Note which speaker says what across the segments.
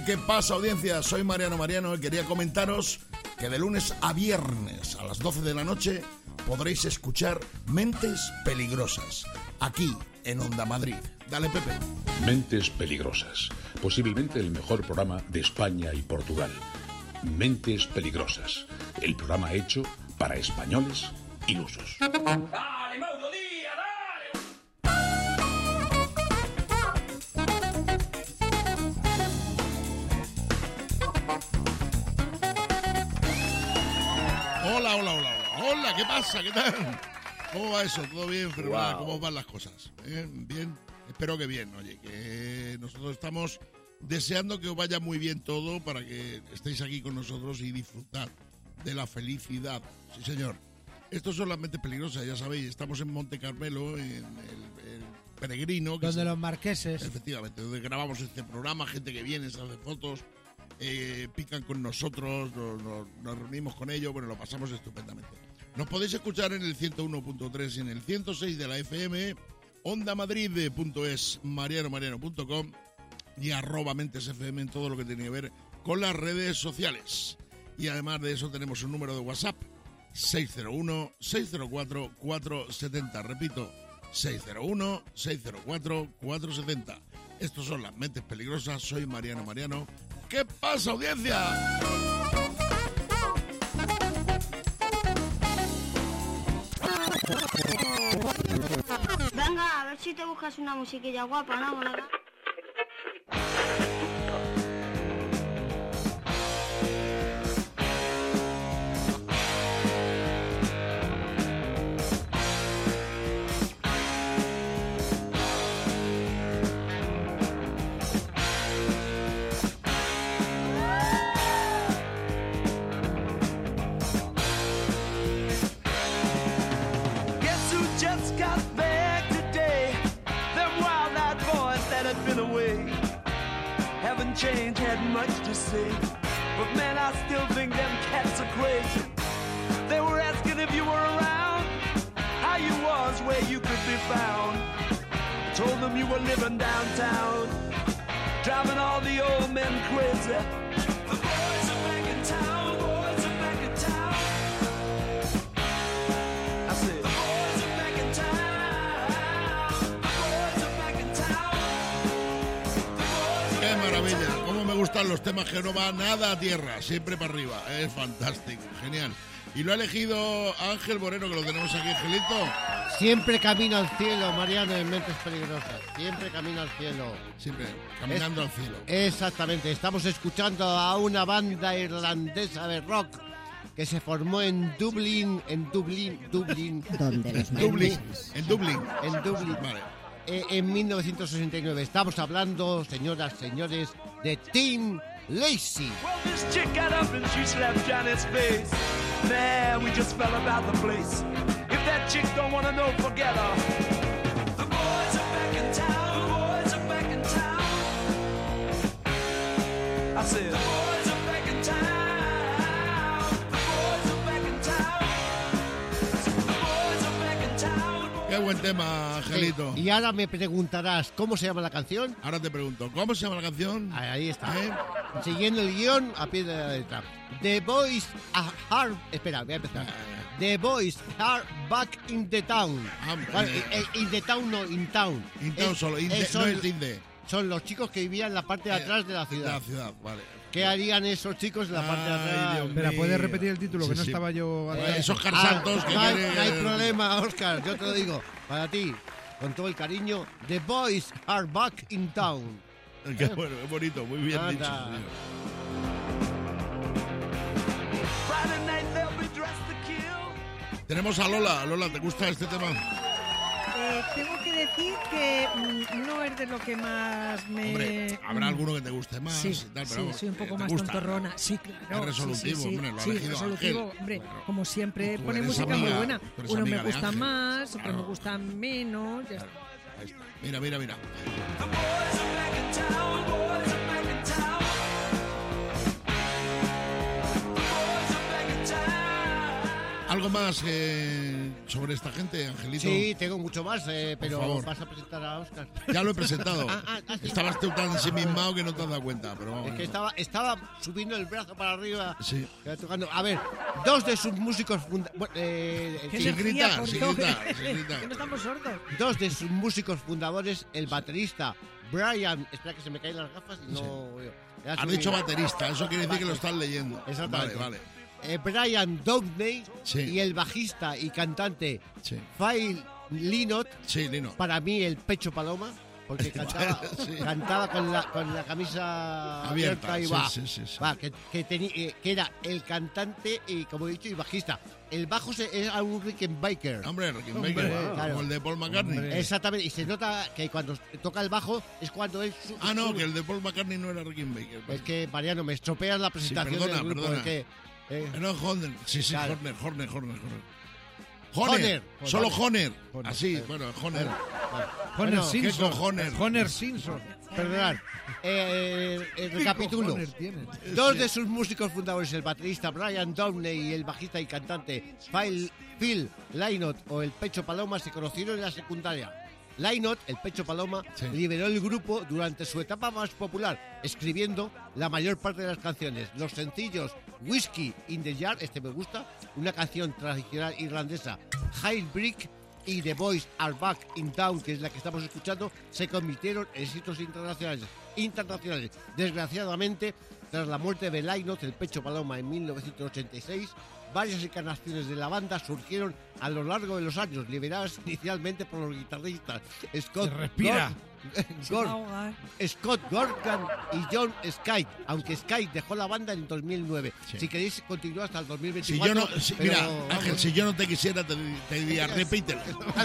Speaker 1: ¿Qué pasa, audiencia? Soy Mariano y quería comentaros que de lunes a viernes a las 12 de la noche podréis escuchar Mentes Peligrosas, aquí en Onda Madrid. Dale, Pepe.
Speaker 2: Mentes Peligrosas, posiblemente el mejor programa de España y Portugal. Mentes Peligrosas, el programa hecho para españoles ilusos.
Speaker 3: ¡Dale, Mauro Díaz, dale!
Speaker 1: Hola, ¿qué pasa? ¿Qué tal? ¿Cómo va eso? ¿Todo bien, Fernanda?
Speaker 2: Wow.
Speaker 1: ¿Cómo van las cosas? ¿Bien? Espero que bien, oye, que nosotros estamos deseando que os vaya muy bien todo para que estéis aquí con nosotros y disfrutad de la felicidad. Sí, señor. Estos son las Mentes Peligrosas, ya sabéis, estamos en Monte Carmelo, en el Peregrino.
Speaker 4: Donde los marqueses.
Speaker 1: Efectivamente, donde grabamos este programa, gente que viene, se hace fotos, pican con nosotros, nos reunimos con ellos, bueno, lo pasamos estupendamente. Nos podéis escuchar en el 101.3 y en el 106 de la FM, ondamadrid.es, mariano.com y @mentesfm en todo lo que tiene que ver con las redes sociales. Y además de eso tenemos un número de WhatsApp, 601-604-470. Repito, 601-604-470. Estos son las Mentes Peligrosas. Soy Mariano. ¿Qué pasa, audiencia?
Speaker 5: Venga, a ver si te buscas una musiquilla guapa, ¿no?
Speaker 6: Change had much to say, but man, I still think them cats are crazy. They were asking if you were around, how you was, where you could be found. I told them you were living downtown, driving all the old men crazy. The boys are back in town, boys are back in town. I said, the boys are back in town, the boys are back in town.
Speaker 1: ¡Qué maravilla! Cómo me gustan los temas que no va nada a tierra, siempre para arriba. Es fantástico, genial. Y lo ha elegido Ángel Moreno, que lo tenemos aquí, Angelito.
Speaker 4: Siempre camino al cielo, Mariano, en Mentes Peligrosas. Siempre camino al cielo.
Speaker 1: Siempre caminando al cielo.
Speaker 4: Exactamente. Estamos escuchando a una banda irlandesa de rock que se formó en Dublín.
Speaker 7: Donde los
Speaker 1: Dublín.
Speaker 4: Vale. En 1969. Estamos hablando, señoras, señores, de Tim Lacey.
Speaker 6: Well, this chick got up and she slapped Johnny's face. Man, we just fell about the place. If that chick don't wanna know, forget her. The boys are back in town, the boys are back in town. I said, the boys are back in town, the boys are back in town. The boys are back in town.
Speaker 1: Qué buen tema, Angelito.
Speaker 4: Y ahora me preguntarás, ¿cómo se llama la canción?
Speaker 1: Ahora te pregunto, ¿cómo se llama la canción?
Speaker 4: Ahí está. Siguiendo el guión a pie de la letra. The Boys are... Espera, voy a empezar. The Boys are back in the town. Vale, in the town, no, in town.
Speaker 1: In town solo, no es in the.
Speaker 4: Son los chicos que vivían en la parte de atrás de la ciudad.
Speaker 1: De la ciudad, vale.
Speaker 4: ¿Qué harían esos chicos en la parte de atrás?
Speaker 1: Dios
Speaker 8: Espera,
Speaker 1: mío.
Speaker 8: ¿puedes repetir el título?
Speaker 1: Sí,
Speaker 8: que no
Speaker 1: sí.
Speaker 8: estaba yo...
Speaker 1: Esos carsaltos que
Speaker 4: no hay
Speaker 1: quieren...
Speaker 4: problema, Óscar, yo te lo digo. Para ti, con todo el cariño, The Boys are back in town.
Speaker 1: Qué bueno, es bonito, muy bien
Speaker 4: Anda.
Speaker 1: dicho. Señor.
Speaker 6: Friday night they'll be dressed to kill.
Speaker 1: Tenemos a Lola. Lola, ¿te gusta este tema?
Speaker 9: Tengo que decir que no es de lo que más me...
Speaker 1: Hombre, habrá alguno que te guste más.
Speaker 9: Sí,
Speaker 1: y tal, pero
Speaker 9: sí,
Speaker 1: vamos,
Speaker 9: soy un poco
Speaker 1: te
Speaker 9: más
Speaker 1: gusta.
Speaker 9: tontorrona. Sí, claro.
Speaker 1: Es resolutivo,
Speaker 9: sí,
Speaker 1: hombre, lo ha
Speaker 9: sí,
Speaker 1: elegido
Speaker 9: resolutivo,
Speaker 1: Ángel.
Speaker 9: hombre.
Speaker 1: Claro.
Speaker 9: Como siempre,
Speaker 1: Tú
Speaker 9: pone
Speaker 1: eres
Speaker 9: música
Speaker 1: amiga,
Speaker 9: muy buena.
Speaker 1: tú eres
Speaker 9: Uno me
Speaker 1: amiga de
Speaker 9: gusta
Speaker 1: Ángel.
Speaker 9: más, otro
Speaker 1: Claro.
Speaker 9: me gusta menos. Ya está.
Speaker 1: Ahí está. Mira, mira, mira.
Speaker 6: The boys are back in town, boys are back in town. The boys are back in town.
Speaker 1: ¿Algo más sobre esta gente, Angelito?
Speaker 4: Sí, tengo mucho más, pero
Speaker 1: favor.
Speaker 4: vas a presentar a Óscar.
Speaker 1: Ya lo he presentado.
Speaker 4: Sí.
Speaker 1: Estabas tú tan ensimismado que no te has dado cuenta, pero vamos.
Speaker 4: Es que estaba subiendo el brazo para arriba.
Speaker 1: Sí.
Speaker 4: Tocando. A ver, dos de sus músicos
Speaker 9: ¿Qué
Speaker 1: Sin
Speaker 9: energía,
Speaker 1: gritar,
Speaker 9: por
Speaker 1: sin
Speaker 9: Dios?
Speaker 1: gritar, sin gritar.
Speaker 9: Que no estamos sordos.
Speaker 4: Dos de sus músicos fundadores, el baterista Brian. Espera que se me caen las gafas y no veo. Ya
Speaker 1: Has
Speaker 4: subí.
Speaker 1: dicho baterista, eso quiere decir que lo estás leyendo.
Speaker 4: Exactamente.
Speaker 1: Vale.
Speaker 4: Brian Downey
Speaker 1: Sí.
Speaker 4: y el bajista y cantante
Speaker 1: Sí.
Speaker 4: Phil Lynott,
Speaker 1: Sí, Lino.
Speaker 4: para mí el pecho paloma, porque
Speaker 1: Sí.
Speaker 4: cantaba con la camisa
Speaker 1: Abierta,
Speaker 4: y
Speaker 1: sí,
Speaker 4: va,
Speaker 1: sí.
Speaker 4: que era el cantante y, como he dicho, y bajista. El bajo era un Rickenbacker.
Speaker 1: Hombre, Rickenbacker,
Speaker 4: claro.
Speaker 1: como el de Paul McCartney.
Speaker 4: Exactamente, y se nota que cuando toca el bajo es cuando él
Speaker 1: Ah, no, que el de Paul McCartney no era Rickenbacker.
Speaker 4: Es que, Mariano, me estropeas la presentación
Speaker 1: perdona,
Speaker 4: del grupo.
Speaker 1: perdona.
Speaker 4: Es que,
Speaker 1: No, Horner. Sí,
Speaker 4: Claro.
Speaker 1: Horner.
Speaker 4: Horner.
Speaker 1: Solo Horner.
Speaker 8: Horner.
Speaker 1: Así, bueno, Horner.
Speaker 8: Homer
Speaker 4: Bueno,
Speaker 8: Simpson.
Speaker 1: Homer?
Speaker 8: Homer Simpson.
Speaker 4: Perdonad. Recapitulo.
Speaker 8: Homer tiene.
Speaker 4: Dos de sus músicos fundadores, el baterista Brian Downey y el bajista y cantante Phil Lynott, o el Pecho Paloma, se conocieron en la secundaria. Lynott, el Pecho Paloma,
Speaker 1: Sí.
Speaker 4: lideró el grupo durante su etapa más popular, escribiendo la mayor parte de las canciones. Los sencillos Whiskey in the Jar, este me gusta, una canción tradicional irlandesa, High Brick y The Boys Are Back in Town, que es la que estamos escuchando, se convirtieron en éxitos internacionales. Desgraciadamente, tras la muerte de Lynott, el Pecho Paloma, en 1986, varias encarnaciones de la banda surgieron a lo largo de los años, lideradas inicialmente por los guitarristas Scott
Speaker 8: Se respira.
Speaker 9: Se va a ahogar.
Speaker 4: Scott Gorkan y John Skype, aunque Skype dejó la banda en 2009.
Speaker 1: Sí.
Speaker 4: Si queréis, continúa hasta el
Speaker 1: Si
Speaker 4: 2024.
Speaker 1: yo no,
Speaker 4: pero,
Speaker 1: mira,
Speaker 4: vamos.
Speaker 1: Ángel, si yo no te quisiera, te diría, repítelo.
Speaker 6: Guess who's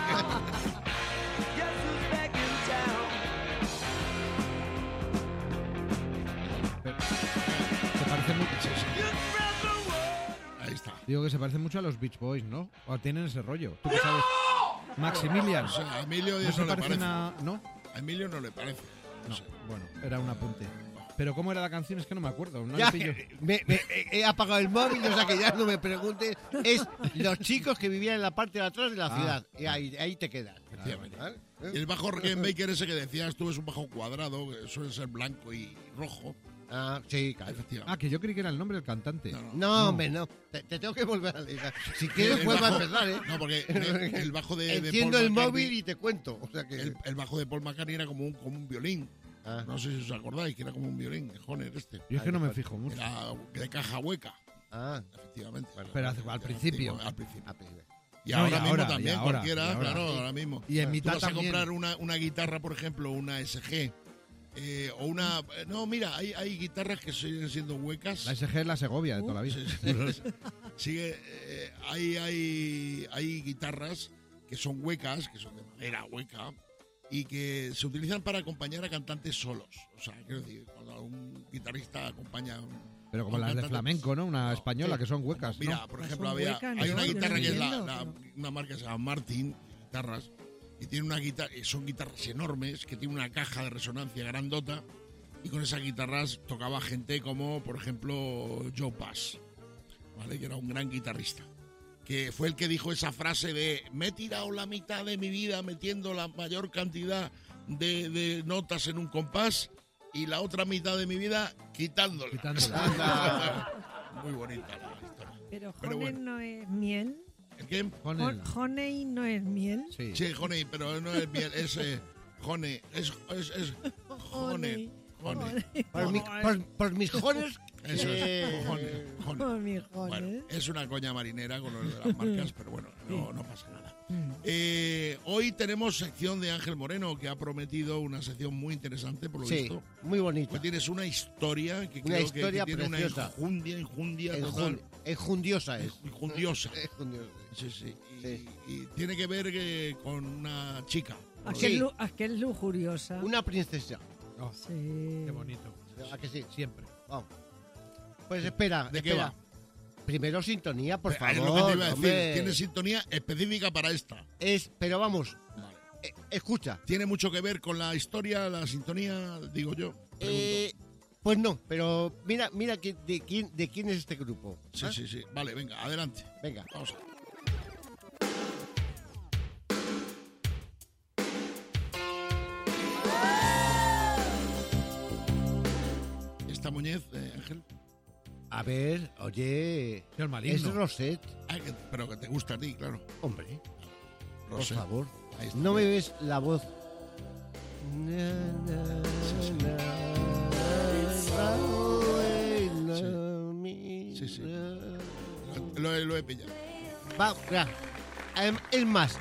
Speaker 6: back in town?
Speaker 8: Se parece mucho.
Speaker 1: Ahí está.
Speaker 8: Digo que se parece mucho a los Beach Boys, ¿no? O tienen ese rollo. ¿Tú qué sabes? Maximilian.
Speaker 1: O sea, a Emilio
Speaker 8: ¿No
Speaker 1: eso
Speaker 8: se
Speaker 1: no le
Speaker 8: parecen
Speaker 1: parece.
Speaker 8: a...? ¿No?
Speaker 1: A Emilio no le parece.
Speaker 8: No. Bueno, era un apunte. Pero ¿cómo era la canción? Es que no me acuerdo. No
Speaker 4: Ya,
Speaker 8: le pillo.
Speaker 4: he apagado el móvil, o sea que ya no me preguntes. Es los chicos que vivían en la parte de atrás de la ciudad. Y ahí te quedas.
Speaker 1: Efectivamente.
Speaker 4: ¿Vale?
Speaker 1: Y el bajo Rickenbacker ese que decías tú es un bajo cuadrado, que suele ser blanco y rojo.
Speaker 4: Ah, sí, claro.
Speaker 1: Efectivamente.
Speaker 8: Ah, que yo creí que era el nombre del cantante.
Speaker 1: No, no.
Speaker 4: No, hombre, no. Te tengo que volver a leer. Si quieres,
Speaker 1: El
Speaker 4: vuelvo a
Speaker 1: bajo-
Speaker 4: empezar, ¿eh?
Speaker 1: No, porque el bajo de
Speaker 4: Enciendo
Speaker 1: Paul
Speaker 4: el
Speaker 1: McCartney-
Speaker 4: móvil y te cuento. O sea que...
Speaker 1: El bajo de Paul McCartney era como un violín.
Speaker 4: Ah.
Speaker 1: No sé si os acordáis que era como un violín, el Honer este.
Speaker 8: Yo es que no me fijo mucho.
Speaker 1: Era de caja hueca,
Speaker 4: Ah,
Speaker 1: efectivamente.
Speaker 8: Pero al principio.
Speaker 1: Al principio.
Speaker 4: ah, pues,
Speaker 1: Y
Speaker 8: No,
Speaker 1: ahora
Speaker 8: y
Speaker 1: mismo
Speaker 8: ahora,
Speaker 1: también,
Speaker 8: y ahora,
Speaker 1: cualquiera,
Speaker 8: y ahora.
Speaker 1: claro, ahora mismo.
Speaker 8: Y en
Speaker 1: Tú
Speaker 8: mitad
Speaker 1: vas a
Speaker 8: también.
Speaker 1: comprar una guitarra, por ejemplo, una SG, o una... No, mira, hay guitarras que siguen siendo huecas.
Speaker 8: La SG es la Segovia de toda la vida.
Speaker 1: Sigue, hay guitarras que son huecas, que son de madera hueca, y que se utilizan para acompañar a cantantes solos. O sea, quiero decir, cuando un guitarrista acompaña a un...
Speaker 8: Pero como
Speaker 1: a un
Speaker 8: las de
Speaker 1: cantante-
Speaker 8: flamenco, ¿no? Una española,
Speaker 1: sí.
Speaker 8: que son huecas, ¿no?
Speaker 1: Mira, por
Speaker 9: Las
Speaker 1: ejemplo,
Speaker 9: son huecas,
Speaker 1: hay
Speaker 9: no,
Speaker 1: una
Speaker 9: yo
Speaker 1: guitarra
Speaker 9: no
Speaker 1: que es
Speaker 9: entiendo,
Speaker 1: una marca que se llama Martin, guitarras, y tiene una guitarra, son guitarras enormes, que tiene una caja de resonancia grandota, y con esas guitarras tocaba gente como, por ejemplo, Joe Pass, ¿vale? Que era un gran guitarrista, que fue el que dijo esa frase de me he tirado la mitad de mi vida metiendo la mayor cantidad de notas en un compás y la otra mitad de mi vida quitándola. Muy bonita la historia.
Speaker 9: Pero
Speaker 1: Pero
Speaker 9: honey
Speaker 1: bueno.
Speaker 9: no es miel.
Speaker 1: ¿El qué?
Speaker 8: Honey.
Speaker 9: Honey no es miel.
Speaker 8: Sí.
Speaker 1: Sí, honey, pero no es miel, es honey, es honey, honey.
Speaker 4: por mis jones...
Speaker 1: Eso es, honey, honey.
Speaker 9: Oh, mi
Speaker 1: Bueno,
Speaker 9: honey.
Speaker 1: es una coña marinera con lo de las marcas, pero bueno, no pasa nada. Hoy tenemos sección de Ángel Moreno, que ha prometido una sección muy interesante, por lo
Speaker 4: Sí,
Speaker 1: visto.
Speaker 4: muy bonito.
Speaker 1: Hoy tienes una historia que
Speaker 4: Una
Speaker 1: creo
Speaker 4: historia
Speaker 1: que tiene
Speaker 4: preciosa.
Speaker 1: una enjundia total.
Speaker 4: Enjundiosa es.
Speaker 1: Enjundiosa.
Speaker 4: Enjundiosa.
Speaker 1: Sí, sí.
Speaker 4: Sí.
Speaker 1: Y tiene que ver con una chica.
Speaker 9: Aquel lujuriosa.
Speaker 4: Una princesa.
Speaker 8: Oh,
Speaker 9: Sí.
Speaker 8: qué bonito.
Speaker 4: ¿A que sí?
Speaker 8: Siempre.
Speaker 4: Vamos. Pues espera,
Speaker 1: ¿De qué
Speaker 4: espera.
Speaker 1: va?
Speaker 4: Primero sintonía, por
Speaker 1: Es
Speaker 4: favor.
Speaker 1: lo que te iba a decir.
Speaker 4: hombre.
Speaker 1: Tiene sintonía específica para esta.
Speaker 4: Pero vamos, escucha.
Speaker 1: ¿Tiene mucho que ver con la historia, la sintonía, digo yo? Pregunto.
Speaker 4: Pues no, pero mira de quién es este grupo.
Speaker 1: Sí,
Speaker 4: ¿Ah?
Speaker 1: sí, sí. Vale, venga, adelante.
Speaker 4: Venga.
Speaker 1: Vamos a ver. esta Muñez, Ángel?
Speaker 4: A ver, oye,
Speaker 8: Qué maligno.
Speaker 4: es Rosette.
Speaker 1: Pero que te gusta a ti, claro.
Speaker 4: Hombre, por
Speaker 1: Rosette.
Speaker 4: favor.
Speaker 1: Ahí está.
Speaker 4: ¿No me ves la voz?
Speaker 1: Sí, sí. Lo he pillado.
Speaker 4: Va, mira, es más,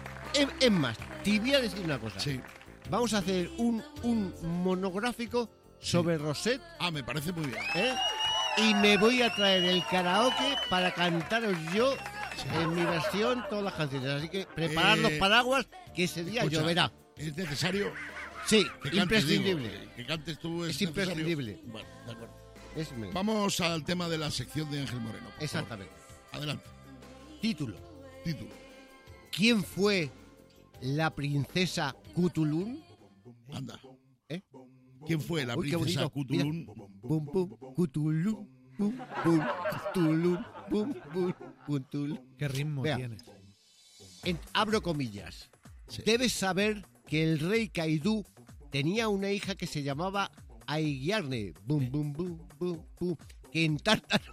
Speaker 4: te voy a decir una cosa.
Speaker 1: Sí.
Speaker 4: Vamos a hacer un monográfico sobre Rosette,
Speaker 1: Me parece muy bien.
Speaker 4: ¿eh? Y me voy a traer el karaoke para cantaros yo en mi versión todas las canciones. Así que preparad los paraguas, que ese día
Speaker 1: Escucha,
Speaker 4: lloverá.
Speaker 1: ¿Es necesario?
Speaker 4: Sí,
Speaker 1: Que cantes,
Speaker 4: imprescindible.
Speaker 1: digo, que cantes tú
Speaker 4: Es
Speaker 1: necesario.
Speaker 4: imprescindible.
Speaker 1: Bueno, de acuerdo.
Speaker 4: Es mío.
Speaker 1: Vamos al tema de la sección de Ángel Moreno. por favor.
Speaker 4: Exactamente.
Speaker 1: Adelante.
Speaker 4: Título.
Speaker 1: Título.
Speaker 4: ¿Quién fue la princesa Cthulhu?
Speaker 1: Anda.
Speaker 4: ¿Eh?
Speaker 1: ¿Quién fue la
Speaker 4: Uy, qué
Speaker 1: princesa
Speaker 4: bonito.
Speaker 1: Cthulhu?
Speaker 4: Bum, bum, Cthulhu. Bum, bum, Cthulhu. Bum, bum, Cthulhu.
Speaker 8: Qué ritmo
Speaker 4: Vea.
Speaker 8: tiene.
Speaker 4: Abro comillas.
Speaker 1: Sí.
Speaker 4: Debes saber que el rey Kaidu tenía una hija que se llamaba Aigiarne. Bum, bum, bum, bum, bum. Que en tártaro.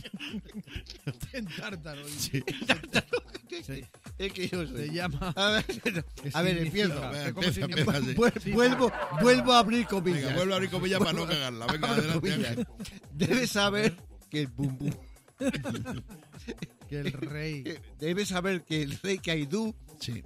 Speaker 8: En tártaro.
Speaker 1: Sí.
Speaker 8: Sí.
Speaker 4: Es que yo soy.
Speaker 8: Se llama...
Speaker 4: A ver, empiezo.
Speaker 1: Venga,
Speaker 8: ¿Cómo
Speaker 1: empieza,
Speaker 8: significa?
Speaker 1: empieza, sí.
Speaker 4: Vuelvo a abrir comillas.
Speaker 1: Venga, vuelve a abrir comillas para no cagarla. Venga,
Speaker 4: Abro
Speaker 1: adelante,
Speaker 4: comillas.
Speaker 1: Ángel.
Speaker 4: Debes saber que el bum bum.
Speaker 8: Que el rey...
Speaker 4: Debes saber que el rey Kaidu
Speaker 1: Sí.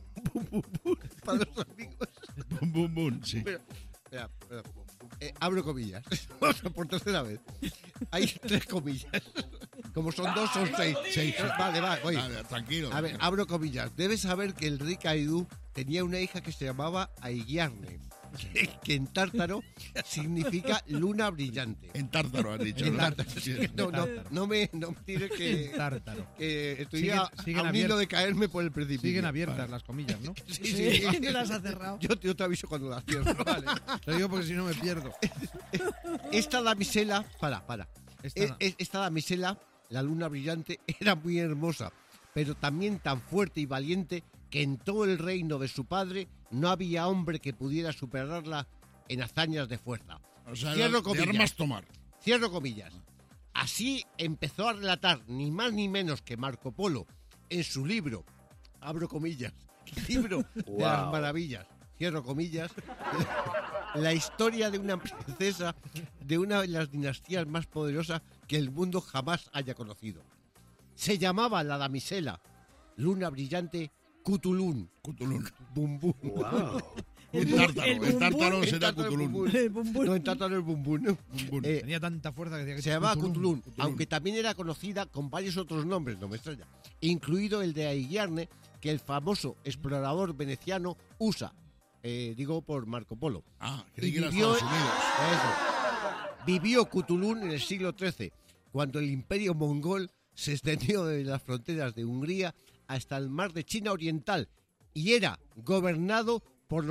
Speaker 4: para los amigos.
Speaker 1: Bum, bum, bum. Sí.
Speaker 4: Espera. Abro comillas. Vamos a por tercera vez. Hay 3 comillas. Como son 2, son 6.
Speaker 1: Seis.
Speaker 4: Vale, oye.
Speaker 1: Vale, tranquilo.
Speaker 4: A ver, abro comillas. Debes saber que el rey Kaidu tenía una hija que se llamaba Aigiarne, que en tártaro significa luna brillante.
Speaker 1: En tártaro has dicho,
Speaker 4: En
Speaker 1: ¿no?
Speaker 4: tártaro.
Speaker 1: Sí.
Speaker 4: No me tires que,
Speaker 8: Tártaro.
Speaker 4: que estoy
Speaker 8: Siguen-
Speaker 4: a
Speaker 8: siguen
Speaker 4: un hilo
Speaker 8: abiertas.
Speaker 4: de caerme por el precipicio.
Speaker 8: Siguen abiertas las comillas, ¿no?
Speaker 4: Sí.
Speaker 9: ¿Te las has cerrado?
Speaker 4: Yo te aviso cuando las cierro.
Speaker 8: Vale. Lo digo porque si no me pierdo.
Speaker 4: Esta damisela, para.
Speaker 8: Esta-
Speaker 4: Esta damisela, la luna brillante, era muy hermosa, pero también tan fuerte y valiente que en todo el reino de su padre no había hombre que pudiera superarla en hazañas de fuerza.
Speaker 1: O sea,
Speaker 4: Cierro
Speaker 1: de
Speaker 4: comillas.
Speaker 1: armas tomar.
Speaker 4: Cierro comillas. Así empezó a relatar ni más ni menos que Marco Polo en su libro, abro comillas, libro de las maravillas, cierro comillas, la historia de una princesa de una de las dinastías más poderosas que el mundo jamás haya conocido. Se llamaba la damisela, luna brillante, Cthulhu.
Speaker 1: Cthulhu.
Speaker 4: Bum, bum.
Speaker 1: En tártaro.
Speaker 9: el
Speaker 1: En tártaro
Speaker 4: En
Speaker 1: será
Speaker 4: tártaro el
Speaker 1: Cthulhu.
Speaker 4: bum, bum.
Speaker 9: El bum, bum.
Speaker 4: No, en tártaro el bum, bum, no.
Speaker 1: bum.
Speaker 8: Tenía tanta fuerza que decía que
Speaker 4: Se llamaba Cthulhu, aunque también era conocida con varios otros nombres, no me extraña, incluido el de Aigiarne, que el famoso explorador veneciano usa, digo por Marco Polo.
Speaker 1: Creí que era
Speaker 4: Vivió-
Speaker 1: Estados Unidos.
Speaker 4: Eso. Vivió Cthulhu en el siglo XIII, cuando el imperio mongol se extendió de las fronteras de Hungría hasta el mar de China Oriental y era gobernado por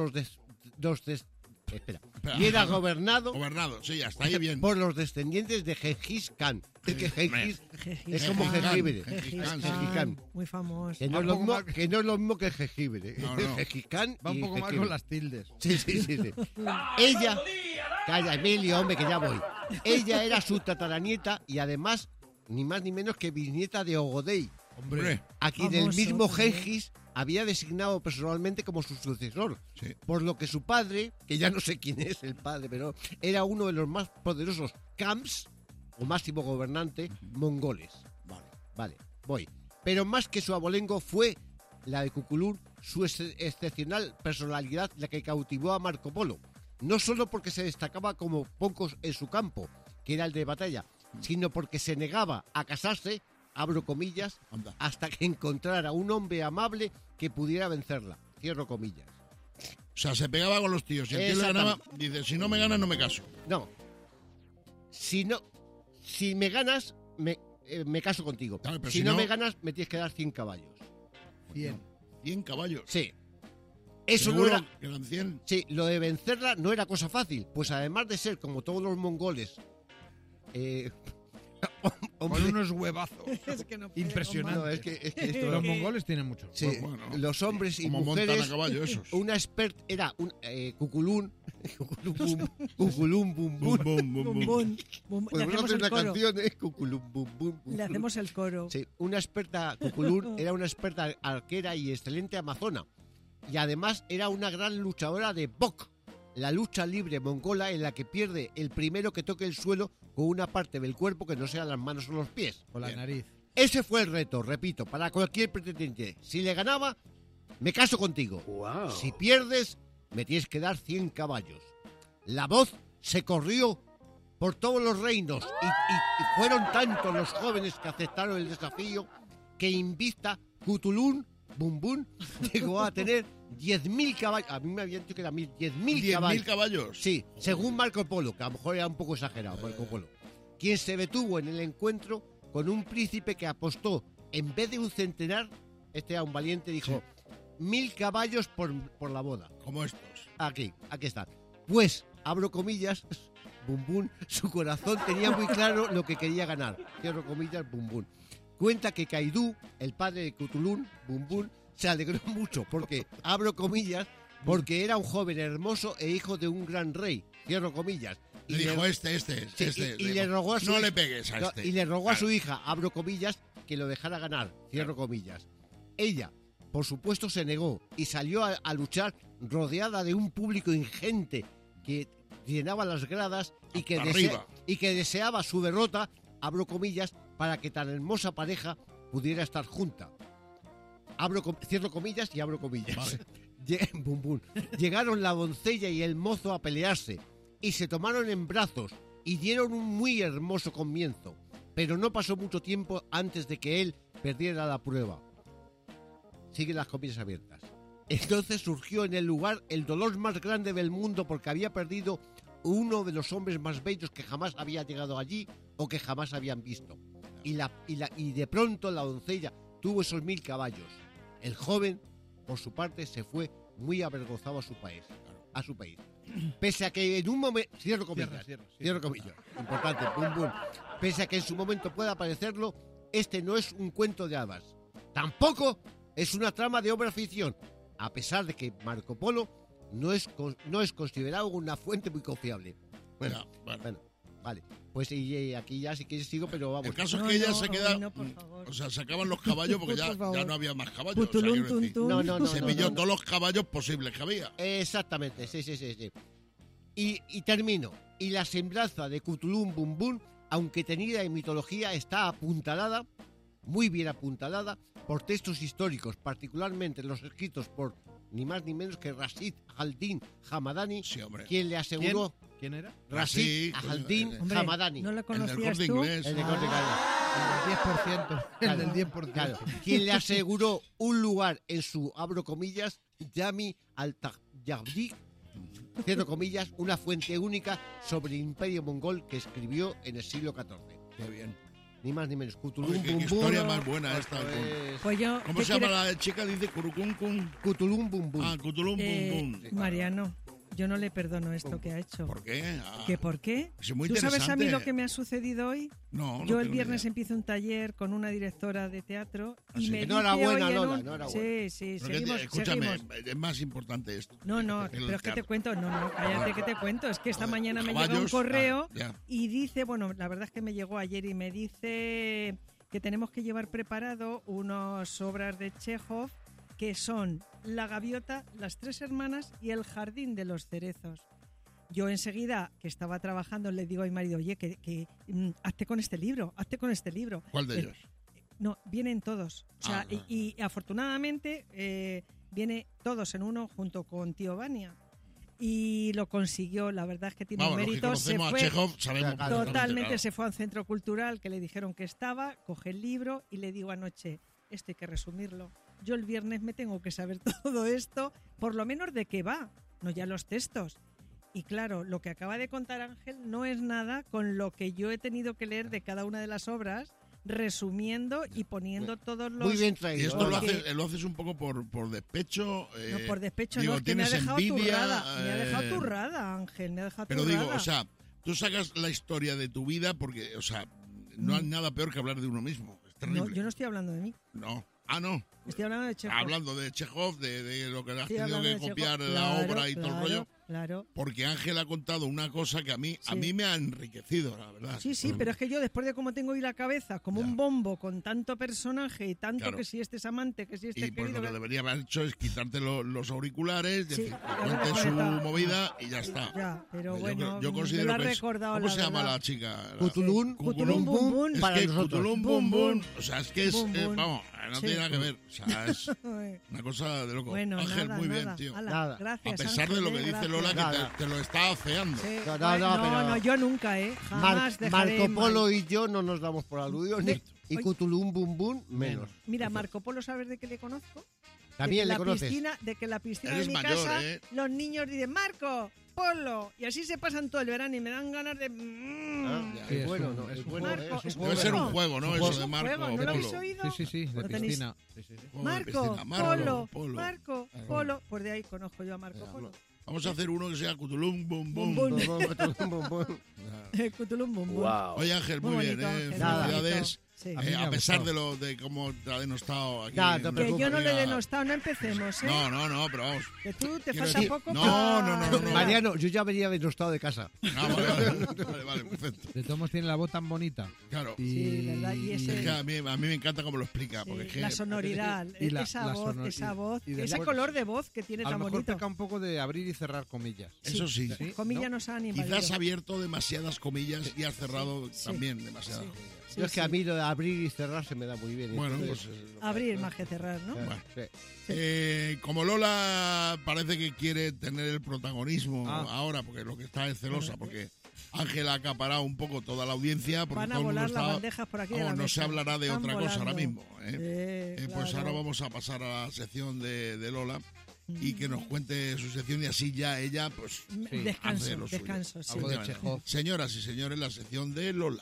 Speaker 4: y era gobernado
Speaker 1: Gobernado, sí, hasta ahí bien.
Speaker 4: por los descendientes de Gengis Khan. Es que Gengis es como
Speaker 1: Gengis Khan,
Speaker 4: jengibre.
Speaker 1: Gengis Khan,
Speaker 4: Gengis Khan.
Speaker 9: Muy famoso.
Speaker 4: Que no, es lo mismo, que no es lo mismo que el jengibre.
Speaker 1: No, no.
Speaker 4: Gengis Khan
Speaker 8: Va un
Speaker 4: y
Speaker 8: poco más
Speaker 4: jengibre.
Speaker 8: con las tildes.
Speaker 4: Sí. Ella, calla Emilio, hombre, que ya voy. Ella era su tataranieta y además, ni más ni menos que bisnieta de Ogodei,
Speaker 1: Hombre.
Speaker 4: a quien el
Speaker 9: Famoso
Speaker 4: mismo
Speaker 9: también.
Speaker 4: Gengis había designado personalmente como su sucesor.
Speaker 1: Sí.
Speaker 4: Por lo que su padre, que ya no sé quién es el padre, pero era uno de los más poderosos Khams, o máximo gobernante, mongoles. Vale, voy. Pero más que su abolengo fue la de Cthulhu, su excepcional personalidad la que cautivó a Marco Polo. No solo porque se destacaba como pocos en su campo, que era el de batalla, sino porque se negaba a casarse, abro comillas,
Speaker 1: Anda.
Speaker 4: hasta que encontrara un hombre amable que pudiera vencerla, cierro comillas.
Speaker 1: O sea, se pegaba con los tíos. Y el tío le ganaba, dice, si no me ganas, no me caso.
Speaker 4: No. Si me ganas, me caso contigo.
Speaker 1: Claro, pero
Speaker 4: si
Speaker 1: si
Speaker 4: no
Speaker 1: no-
Speaker 4: me ganas, me tienes que dar 100 caballos.
Speaker 8: 100.
Speaker 1: 100 caballos.
Speaker 4: Sí. Eso no
Speaker 1: ¿Seguro
Speaker 4: era...
Speaker 1: que eran 100?
Speaker 4: Sí, lo de vencerla no era cosa fácil, pues además de ser como todos los mongoles,
Speaker 8: Con unos huevazos.
Speaker 9: Es que no puede,
Speaker 8: Impresionante.
Speaker 4: No, es que esto...
Speaker 8: Los mongoles tienen mucho.
Speaker 4: Sí,
Speaker 1: Bueno,
Speaker 4: los hombres y
Speaker 1: como
Speaker 4: mujeres...
Speaker 1: montan a caballo esos.
Speaker 4: Una experta... Era un cuculún... Cuculún bum bum.
Speaker 1: Bum, bum, bum,
Speaker 9: Bum,
Speaker 1: bum.
Speaker 9: bum, bum.
Speaker 4: Pues
Speaker 9: Le
Speaker 4: vamos a
Speaker 9: hacemos
Speaker 4: hacer
Speaker 9: el
Speaker 4: una
Speaker 9: coro.
Speaker 4: canción, Cuculún bum bum bum.
Speaker 9: Le hacemos el coro.
Speaker 4: Sí, una experta, Cuculún era una experta arquera y excelente amazona. Y además era una gran luchadora de Bok, la lucha libre mongola en la que pierde el primero que toque el suelo con una parte del cuerpo que no sean las manos o los pies.
Speaker 8: Con la
Speaker 1: Bien.
Speaker 8: nariz.
Speaker 4: Ese fue el reto, repito, para cualquier pretendiente. Si le ganaba, me caso contigo.
Speaker 10: Wow.
Speaker 4: Si pierdes, me tienes que dar 100 caballos. La voz se corrió por todos los reinos y fueron tantos los jóvenes que aceptaron el desafío que Invicta Cthulhu Bum Bum llegó a tener 10.000 caballos. A mí me habían dicho que eran 10.000
Speaker 1: 10.000
Speaker 4: caballos.
Speaker 1: caballos.
Speaker 4: Sí, según Marco Polo, que a lo mejor era un poco exagerado Marco Polo, quien se detuvo en el encuentro con un príncipe que apostó, en vez de un centenar, este era un valiente, dijo, 1.000 caballos por la boda.
Speaker 1: Como estos.
Speaker 4: Aquí está. Pues, abro comillas, Bum Bum, su corazón tenía muy claro lo que quería ganar. Cierro comillas, Bum Bum. Cuenta que Kaidu, el padre de Cthulhu, Bum Bum, se alegró mucho porque, abro comillas, porque era un joven hermoso e hijo de un gran rey. Cierro comillas.
Speaker 1: Le dijo este.
Speaker 4: Sí,
Speaker 1: este.
Speaker 4: y le rogó a su
Speaker 1: No
Speaker 4: hija-
Speaker 1: le pegues a
Speaker 4: no,
Speaker 1: este.
Speaker 4: y le rogó a
Speaker 1: Claro.
Speaker 4: su hija, abro comillas, que lo dejara ganar, cierro comillas. Ella, por supuesto, se negó y salió a luchar rodeada de un público ingente que llenaba las gradas y que,
Speaker 1: Hasta arriba.
Speaker 4: y que deseaba su derrota, abro comillas, para que tan hermosa pareja pudiera estar junta. Cierro comillas y abro comillas.
Speaker 1: Vale.
Speaker 4: Bum, bum. Llegaron la doncella y el mozo a pelearse y se tomaron en brazos y dieron un muy hermoso comienzo, pero no pasó mucho tiempo antes de que él perdiera la prueba. Siguen las comillas abiertas. Entonces surgió en el lugar el dolor más grande del mundo porque había perdido uno de los hombres más bellos que jamás había llegado allí o que jamás habían visto. Y de pronto la doncella tuvo esos 1.000 caballos. El joven, por su parte, se fue muy avergonzado a su país. Pese a que en un momento... Cierro comillas. Cierro comillas. Importante. Bum, bum. Pese a que en su momento pueda parecerlo, este no es un cuento de hadas. Tampoco es una trama de obra ficción, a pesar de que Marco Polo no es considerado una fuente muy confiable. Bueno, vale. Pues y aquí ya si quieres sigo, pero vamos.
Speaker 1: El caso es que ella se queda... o sea, se acaban los caballos porque ya no había más caballos. O sea,
Speaker 9: Putulún,
Speaker 1: quiero decir,
Speaker 9: tuntún.
Speaker 1: se pilló todos los caballos posibles que había.
Speaker 4: Exactamente, sí. Y termino. Y la semblanza de Cthulhu Bum Bum, aunque tenida en mitología, está apuntalada, muy bien apuntalada, por textos históricos, particularmente los escritos por ni más ni menos que Rashid al-Din Hamadani, quien le aseguró...
Speaker 8: ¿Quién era?
Speaker 4: Rashid al-Din Hamadani.
Speaker 9: ¿No lo
Speaker 4: El
Speaker 9: conocías
Speaker 4: del Corte
Speaker 9: tú?
Speaker 4: Inglés. El del Corte Inglés.
Speaker 8: El del 10%.
Speaker 4: Claro, quien le aseguró un lugar en su, abro comillas, Yami al-Tayyabdi, cierro comillas, una fuente única sobre el imperio mongol que escribió en el siglo XIV.
Speaker 1: Qué bien.
Speaker 4: Ni más ni menos. Cthulhu
Speaker 1: Oye, qué
Speaker 4: Bum
Speaker 1: historia
Speaker 4: Bum.
Speaker 1: más buena esta.
Speaker 9: Pues yo,
Speaker 1: ¿Cómo
Speaker 9: ¿qué
Speaker 1: se llama
Speaker 9: quiere-
Speaker 1: la chica? Dice Curucuncun.
Speaker 4: Cthulhu Bum Bum.
Speaker 1: Ah, Cthulhu Bum Bum.
Speaker 9: Mariano, yo no le perdono esto que ha hecho.
Speaker 1: ¿Por qué? Ah,
Speaker 9: ¿Que por qué?
Speaker 1: es muy
Speaker 9: ¿Tú sabes a mí
Speaker 1: interesante.
Speaker 9: lo que me ha sucedido hoy?
Speaker 1: No,
Speaker 9: Yo
Speaker 1: no
Speaker 9: el
Speaker 1: tengo ni
Speaker 9: viernes
Speaker 1: idea.
Speaker 9: empiezo un taller con una directora de teatro y
Speaker 1: sí.
Speaker 9: me dice
Speaker 4: Enhorabuena,
Speaker 9: hoy en
Speaker 4: Lola,
Speaker 9: un...
Speaker 4: enhorabuena.
Speaker 9: Sí,
Speaker 1: Pero que
Speaker 9: seguimos,
Speaker 1: escúchame,
Speaker 9: seguimos.
Speaker 1: es más importante esto.
Speaker 9: No,
Speaker 1: el
Speaker 9: pero es que te
Speaker 1: teatro.
Speaker 9: cuento, no, cállate que te cuento. Es que esta
Speaker 1: Joder,
Speaker 9: mañana me llega un
Speaker 1: caballos,
Speaker 9: correo
Speaker 1: ya.
Speaker 9: y dice, bueno, la verdad es que me llegó ayer y me dice que tenemos que llevar preparado unas obras de Chekhov que son La Gaviota, Las Tres Hermanas y El Jardín de los Cerezos. Yo enseguida, que estaba trabajando, le digo a mi marido, oye, hazte con este libro.
Speaker 1: ¿Cuál de ellos?
Speaker 9: No, vienen todos. O sea, y afortunadamente viene todos en uno junto con Tío Vania. Y lo consiguió, la verdad es que tiene
Speaker 1: Vamos, los que
Speaker 9: mérito. Se
Speaker 1: conocemos a
Speaker 9: fue
Speaker 1: Chekhov sabemos perfectamente,
Speaker 9: totalmente,
Speaker 1: claro.
Speaker 9: se fue a un centro cultural que le dijeron que estaba, coge el libro y le digo anoche, esto hay que resumirlo. Yo el viernes me tengo que saber todo esto, por lo menos de qué va, no ya los textos. Y claro, lo que acaba de contar Ángel no es nada con lo que yo he tenido que leer de cada una de las obras, resumiendo y poniendo todos los...
Speaker 4: Muy bien
Speaker 1: Y
Speaker 4: traído.
Speaker 1: esto
Speaker 9: Porque-
Speaker 1: lo haces un poco por despecho.
Speaker 9: No, por despecho
Speaker 1: digo,
Speaker 9: no, es que me ha
Speaker 1: tienes
Speaker 9: dejado
Speaker 1: envidia,
Speaker 9: turrada. Me ha dejado turrada, Ángel, me ha dejado
Speaker 1: Pero
Speaker 9: turrada.
Speaker 1: digo, o sea, tú sacas la historia de tu vida porque, o sea, no hay nada peor que hablar de uno mismo. Es terrible.
Speaker 9: No, yo no estoy hablando de mí.
Speaker 1: No. Ah, no.
Speaker 9: Estoy hablando de Chekhov.
Speaker 1: Hablando de Chekhov, de lo que has
Speaker 9: Estoy
Speaker 1: tenido
Speaker 9: hablando
Speaker 1: que
Speaker 9: de
Speaker 1: copiar
Speaker 9: Chekhov.
Speaker 1: la
Speaker 9: Claro,
Speaker 1: obra y todo el rollo.
Speaker 9: Claro.
Speaker 1: Porque Ángel ha contado una cosa que a mí
Speaker 9: Sí.
Speaker 1: me ha enriquecido, la verdad.
Speaker 9: Sí, pero es que yo después de cómo tengo hoy la cabeza, como un bombo con tanto personaje y tanto
Speaker 1: Claro.
Speaker 9: que si este es amante, que si este
Speaker 1: Y
Speaker 9: es
Speaker 1: pues
Speaker 9: querido...
Speaker 1: lo que debería haber hecho es quitarte los auriculares,
Speaker 9: Sí,
Speaker 1: decir,
Speaker 9: ya
Speaker 1: cuente
Speaker 9: me he
Speaker 1: su
Speaker 9: conectado.
Speaker 1: movida y ya está.
Speaker 9: Ya, pero
Speaker 1: Yo
Speaker 9: bueno,
Speaker 1: yo
Speaker 9: me
Speaker 1: considero
Speaker 9: lo ha
Speaker 1: que es-
Speaker 9: recordado,
Speaker 1: ¿Cómo
Speaker 9: la
Speaker 1: se llama
Speaker 9: verdad.
Speaker 1: la chica?
Speaker 4: Cutulún,
Speaker 9: Cutulún, bum, bum.
Speaker 1: Es
Speaker 4: para
Speaker 1: que
Speaker 4: nosotros.
Speaker 1: Cutulún,
Speaker 9: Bum,
Speaker 1: bum, bum.
Speaker 9: bum.
Speaker 1: O sea, es que es,
Speaker 9: Bum, bum.
Speaker 1: vamos, no
Speaker 9: Sí.
Speaker 1: tiene nada que ver. O sea, es una cosa de loco.
Speaker 9: Bueno,
Speaker 1: Ángel,
Speaker 9: nada,
Speaker 1: muy
Speaker 9: nada.
Speaker 1: bien, tío.
Speaker 9: Hala,
Speaker 4: Nada.
Speaker 9: gracias,
Speaker 1: A pesar de lo que
Speaker 9: Ángel,
Speaker 1: dice
Speaker 9: gracias.
Speaker 1: Lola, que
Speaker 4: Nada.
Speaker 1: te lo está afeando.
Speaker 9: Sí,
Speaker 4: No,
Speaker 9: bueno,
Speaker 4: pero-
Speaker 9: no, yo nunca, jamás dejaré...
Speaker 4: Marco Polo y yo no nos damos por aludidos,
Speaker 9: Ve-
Speaker 4: y
Speaker 9: oye.
Speaker 4: Cutulún Bum Bum menos.
Speaker 9: Mira, Marco Polo, ¿sabes de qué le conozco?
Speaker 4: También
Speaker 9: de
Speaker 4: le
Speaker 9: que
Speaker 4: conoces.
Speaker 9: de que en la piscina
Speaker 1: Eres
Speaker 9: de mi
Speaker 1: mayor,
Speaker 9: casa
Speaker 1: ¿eh?
Speaker 9: los niños dicen Marco, Polo, y así se pasan todo el verano y me dan ganas de...
Speaker 4: Ah,
Speaker 8: Sí,
Speaker 4: es bueno,
Speaker 8: un-
Speaker 4: ¿no?
Speaker 8: es
Speaker 4: Es
Speaker 8: un
Speaker 4: bueno.
Speaker 9: juego.
Speaker 4: Es
Speaker 9: Marco,
Speaker 4: un
Speaker 9: es
Speaker 4: juego.
Speaker 1: Debe ser un
Speaker 9: Bueno,
Speaker 1: juego, ¿no?
Speaker 4: un
Speaker 1: Eso
Speaker 4: juego.
Speaker 1: de Marco
Speaker 9: ¿no lo
Speaker 1: Polo.
Speaker 9: habéis oído?
Speaker 8: Sí, de
Speaker 9: Lo tenéis-
Speaker 8: piscina. Sí.
Speaker 1: Juego de
Speaker 9: Marco,
Speaker 1: piscina.
Speaker 9: Polo,
Speaker 1: Polo.
Speaker 9: Marco, Polo. Pues de ahí conozco yo a Marco Polo.
Speaker 1: Vamos a hacer uno que sea Cutulún, bum, bum.
Speaker 9: Bum, bum.
Speaker 4: Cutulún Bum Bum.
Speaker 9: Cutulum Bum Bum.
Speaker 1: Oye, Ángel, muy,
Speaker 9: Muy
Speaker 1: bien,
Speaker 9: bonito, Ángel,
Speaker 4: Nada.
Speaker 9: muy
Speaker 1: Felicidades.
Speaker 9: bonito. Sí.
Speaker 8: A mí me
Speaker 1: A
Speaker 8: ha
Speaker 1: pesar
Speaker 8: gustado.
Speaker 1: de cómo te ha denostado aquí.
Speaker 4: Ya, no te
Speaker 9: Que
Speaker 4: preocupes.
Speaker 9: yo no le he
Speaker 1: Amiga.
Speaker 9: denostado, no empecemos, ¿eh?
Speaker 1: No, pero vamos.
Speaker 9: Que tú te
Speaker 1: Quiero
Speaker 9: falta
Speaker 1: decir-
Speaker 9: poco
Speaker 1: No,
Speaker 9: para
Speaker 1: no,
Speaker 9: arreglar.
Speaker 4: Mariano, yo ya venía denostado de casa.
Speaker 1: Ah, vale, perfecto.
Speaker 8: De todos modos tiene la voz tan bonita.
Speaker 1: Claro.
Speaker 9: Sí, ¿verdad? Y ese-
Speaker 1: Es que a mí me encanta cómo lo explica.
Speaker 9: Sí,
Speaker 1: Porque es que
Speaker 9: la sonoridad,
Speaker 8: y la-
Speaker 9: esa
Speaker 8: la
Speaker 9: voz,
Speaker 8: sonor-
Speaker 9: esa voz,
Speaker 8: y
Speaker 9: ese
Speaker 8: después-
Speaker 9: color de voz que tiene
Speaker 8: A lo
Speaker 9: tan
Speaker 8: mejor
Speaker 9: bonito.
Speaker 8: peca un poco de abrir y cerrar comillas.
Speaker 1: eso sí.
Speaker 8: Sí.
Speaker 9: Comilla
Speaker 8: ¿no?
Speaker 9: nos han invadido.
Speaker 1: Quizás has abierto demasiadas comillas y has cerrado
Speaker 9: Sí.
Speaker 1: también demasiadas
Speaker 9: Sí.
Speaker 1: comillas.
Speaker 9: Sí,
Speaker 4: Yo es que
Speaker 9: sí.
Speaker 4: a mí lo de abrir y cerrar se me da muy bien.
Speaker 1: Bueno,
Speaker 4: entonces,
Speaker 1: pues
Speaker 9: Abrir más que cerrar, ¿no?
Speaker 1: Bueno.
Speaker 4: sí.
Speaker 1: como Lola parece que quiere tener el protagonismo
Speaker 8: Ah.
Speaker 1: ahora, porque lo que está es celosa, porque Ángel ha acaparado un poco toda la audiencia, porque
Speaker 9: Van a
Speaker 1: todo el mundo
Speaker 9: volar las
Speaker 1: está...
Speaker 9: bandejas por aquí de
Speaker 1: Vamos,
Speaker 9: la
Speaker 1: no
Speaker 9: mesa.
Speaker 1: se hablará de
Speaker 9: Están
Speaker 1: otra cosa ahora
Speaker 9: volando.
Speaker 1: mismo. Pues
Speaker 9: claro.
Speaker 1: ahora vamos a pasar a la sección de Lola y que nos cuente su sección y así ya ella pues
Speaker 8: Sí,
Speaker 1: hace
Speaker 9: Descanso,
Speaker 1: lo suyo.
Speaker 9: descanso, sí.
Speaker 8: Algo de Chekhov.
Speaker 1: Señoras y señores, la sección de Lola.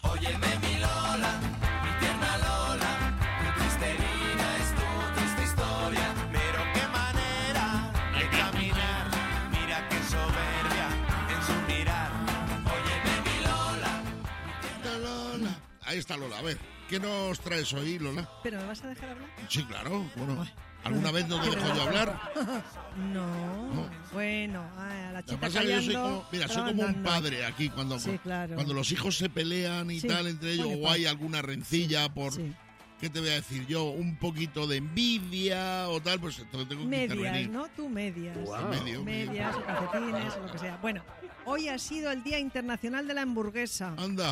Speaker 6: Pero qué manera de caminar, mira qué soberbia en su mirar. Óyeme mi Lola.
Speaker 1: Lola. Ahí está Lola. A ver, ¿qué nos traes hoy, Lola?
Speaker 9: ¿Pero me vas a dejar hablar?
Speaker 1: Sí, claro. Bueno, ¿alguna vez no te dejo yo hablar?
Speaker 9: No. Bueno, a la
Speaker 1: Lo que
Speaker 9: chica
Speaker 1: pasa es que yo soy
Speaker 9: callando,
Speaker 1: como, mira, soy
Speaker 9: pero
Speaker 1: como un
Speaker 9: andando.
Speaker 1: padre aquí cuando,
Speaker 9: Sí, claro.
Speaker 1: cuando los hijos se pelean y
Speaker 9: Sí,
Speaker 1: tal entre ellos
Speaker 9: pone
Speaker 1: o hay alguna rencilla por,
Speaker 9: Sí.
Speaker 1: ¿qué te voy a decir yo? Un poquito de envidia o tal, pues entonces tengo que
Speaker 9: Medias,
Speaker 1: intervenir.
Speaker 9: ¿no? Tú medias.
Speaker 1: Medio.
Speaker 9: Medias o calcetines o lo que sea. Bueno, hoy ha sido el Día Internacional de la Hamburguesa.
Speaker 1: Anda.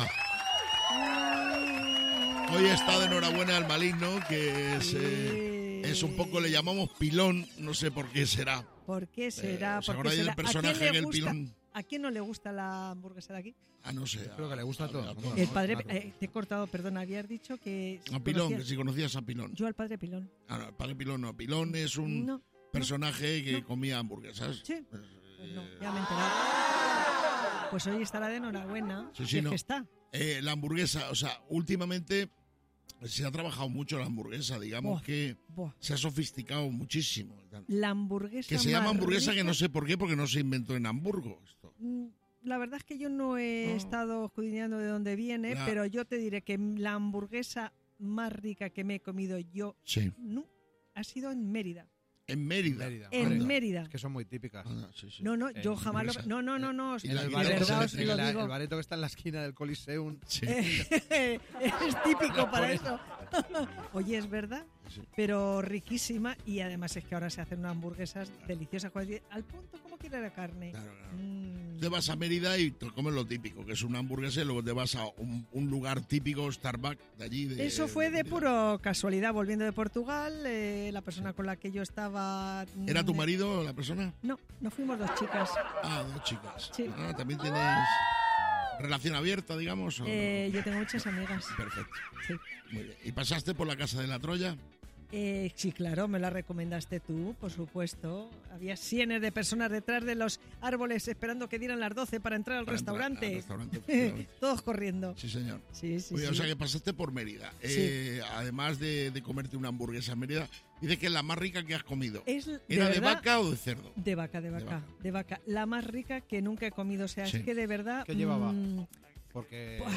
Speaker 1: Hoy está de enhorabuena al maligno, que es un poco, le llamamos pilón, no sé por qué será.
Speaker 9: ¿Por qué será?
Speaker 1: ¿os
Speaker 9: ¿Por qué
Speaker 1: acordáis del
Speaker 9: será?
Speaker 1: personaje
Speaker 9: ¿A quién
Speaker 1: en
Speaker 9: le
Speaker 1: el
Speaker 9: gusta?
Speaker 1: pilón?
Speaker 9: ¿A quién no le gusta la hamburguesa de aquí?
Speaker 1: Ah, no sé.
Speaker 8: Creo que le gusta a todos. ¿no?
Speaker 9: El padre,
Speaker 8: Claro.
Speaker 9: te he cortado, perdón, habías dicho que...
Speaker 1: A Pilón,
Speaker 9: conocías-
Speaker 1: que si conocías a Pilón.
Speaker 9: Yo al padre Pilón.
Speaker 1: Ah, no, el padre Pilón no. Pilón es un
Speaker 9: No,
Speaker 1: personaje que
Speaker 9: no.
Speaker 1: comía hamburguesas.
Speaker 9: sí. Pues no, ya me he enterado. Pues hoy estará de enhorabuena.
Speaker 1: Sí, sí,
Speaker 9: si es
Speaker 1: no.
Speaker 9: que está.
Speaker 1: La hamburguesa, o sea, últimamente se ha trabajado mucho la hamburguesa, digamos
Speaker 9: Buah,
Speaker 1: que
Speaker 9: buah.
Speaker 1: se ha sofisticado muchísimo.
Speaker 9: La hamburguesa
Speaker 1: Que se llama
Speaker 9: más
Speaker 1: hamburguesa
Speaker 9: rica-
Speaker 1: que no sé por qué, porque no se inventó en Hamburgo esto.
Speaker 9: La verdad es que yo no he
Speaker 1: No.
Speaker 9: estado escudriñando de dónde viene,
Speaker 1: La-
Speaker 9: pero yo te diré que la hamburguesa más rica que me he comido yo
Speaker 1: Sí.
Speaker 9: ha sido en Mérida.
Speaker 1: En Mérida.
Speaker 9: En
Speaker 8: Anda.
Speaker 9: Mérida.
Speaker 8: Es que son muy típicas.
Speaker 1: Anda, sí, sí.
Speaker 9: No, yo jamás lo...
Speaker 1: hamburguesa.
Speaker 9: No, no.
Speaker 1: Y la
Speaker 9: de
Speaker 1: guinda
Speaker 9: verdad
Speaker 1: que
Speaker 9: os
Speaker 1: se
Speaker 9: lo
Speaker 8: el
Speaker 9: digo.
Speaker 8: bareto que está en la esquina del Coliseum.
Speaker 1: Sí.
Speaker 9: Es típico para
Speaker 8: pones.
Speaker 9: eso. Oye, es verdad,
Speaker 1: Sí.
Speaker 9: pero riquísima y además es que ahora se hacen unas hamburguesas deliciosas al punto como quiere la carne.
Speaker 1: Claro, claro.
Speaker 9: Mm.
Speaker 1: Te vas a Mérida y te comes lo típico, que es una hamburguesa, y luego te vas a un lugar típico, Starbucks, de allí.
Speaker 9: Eso fue de
Speaker 1: Mérida.
Speaker 9: puro casualidad, volviendo de Portugal, la persona con la que yo estaba...
Speaker 1: ¿Era tu marido la persona?
Speaker 9: No, no fuimos dos chicas.
Speaker 1: Ah, dos chicas.
Speaker 9: Sí.
Speaker 1: Ah, ¿también tienes relación abierta, digamos? ¿o no?
Speaker 9: Yo tengo muchas amigas.
Speaker 1: Perfecto.
Speaker 9: Sí.
Speaker 1: Muy bien. ¿Y pasaste por la Casa de la Troya?
Speaker 9: Sí, claro, me la recomendaste tú, por supuesto. Había cientos de personas detrás de los árboles esperando que dieran las 12 para entrar al
Speaker 1: Para entrar
Speaker 9: restaurante.
Speaker 1: al restaurante, efectivamente.
Speaker 9: Todos corriendo.
Speaker 1: Sí, señor.
Speaker 9: Sí, sí,
Speaker 1: Oye,
Speaker 9: sí.
Speaker 1: O sea que pasaste por Mérida.
Speaker 9: Sí.
Speaker 1: Además de comerte una hamburguesa en Mérida, dice que es la más rica que has comido.
Speaker 9: Es
Speaker 1: ¿Era de
Speaker 9: verdad,
Speaker 1: vaca o de cerdo?
Speaker 9: De vaca, de vaca, de vaca. La más rica que nunca he comido. O sea,
Speaker 1: Sí.
Speaker 9: es que de verdad...
Speaker 8: ¿Qué llevaba?
Speaker 9: mm,
Speaker 8: Porque
Speaker 9: Pues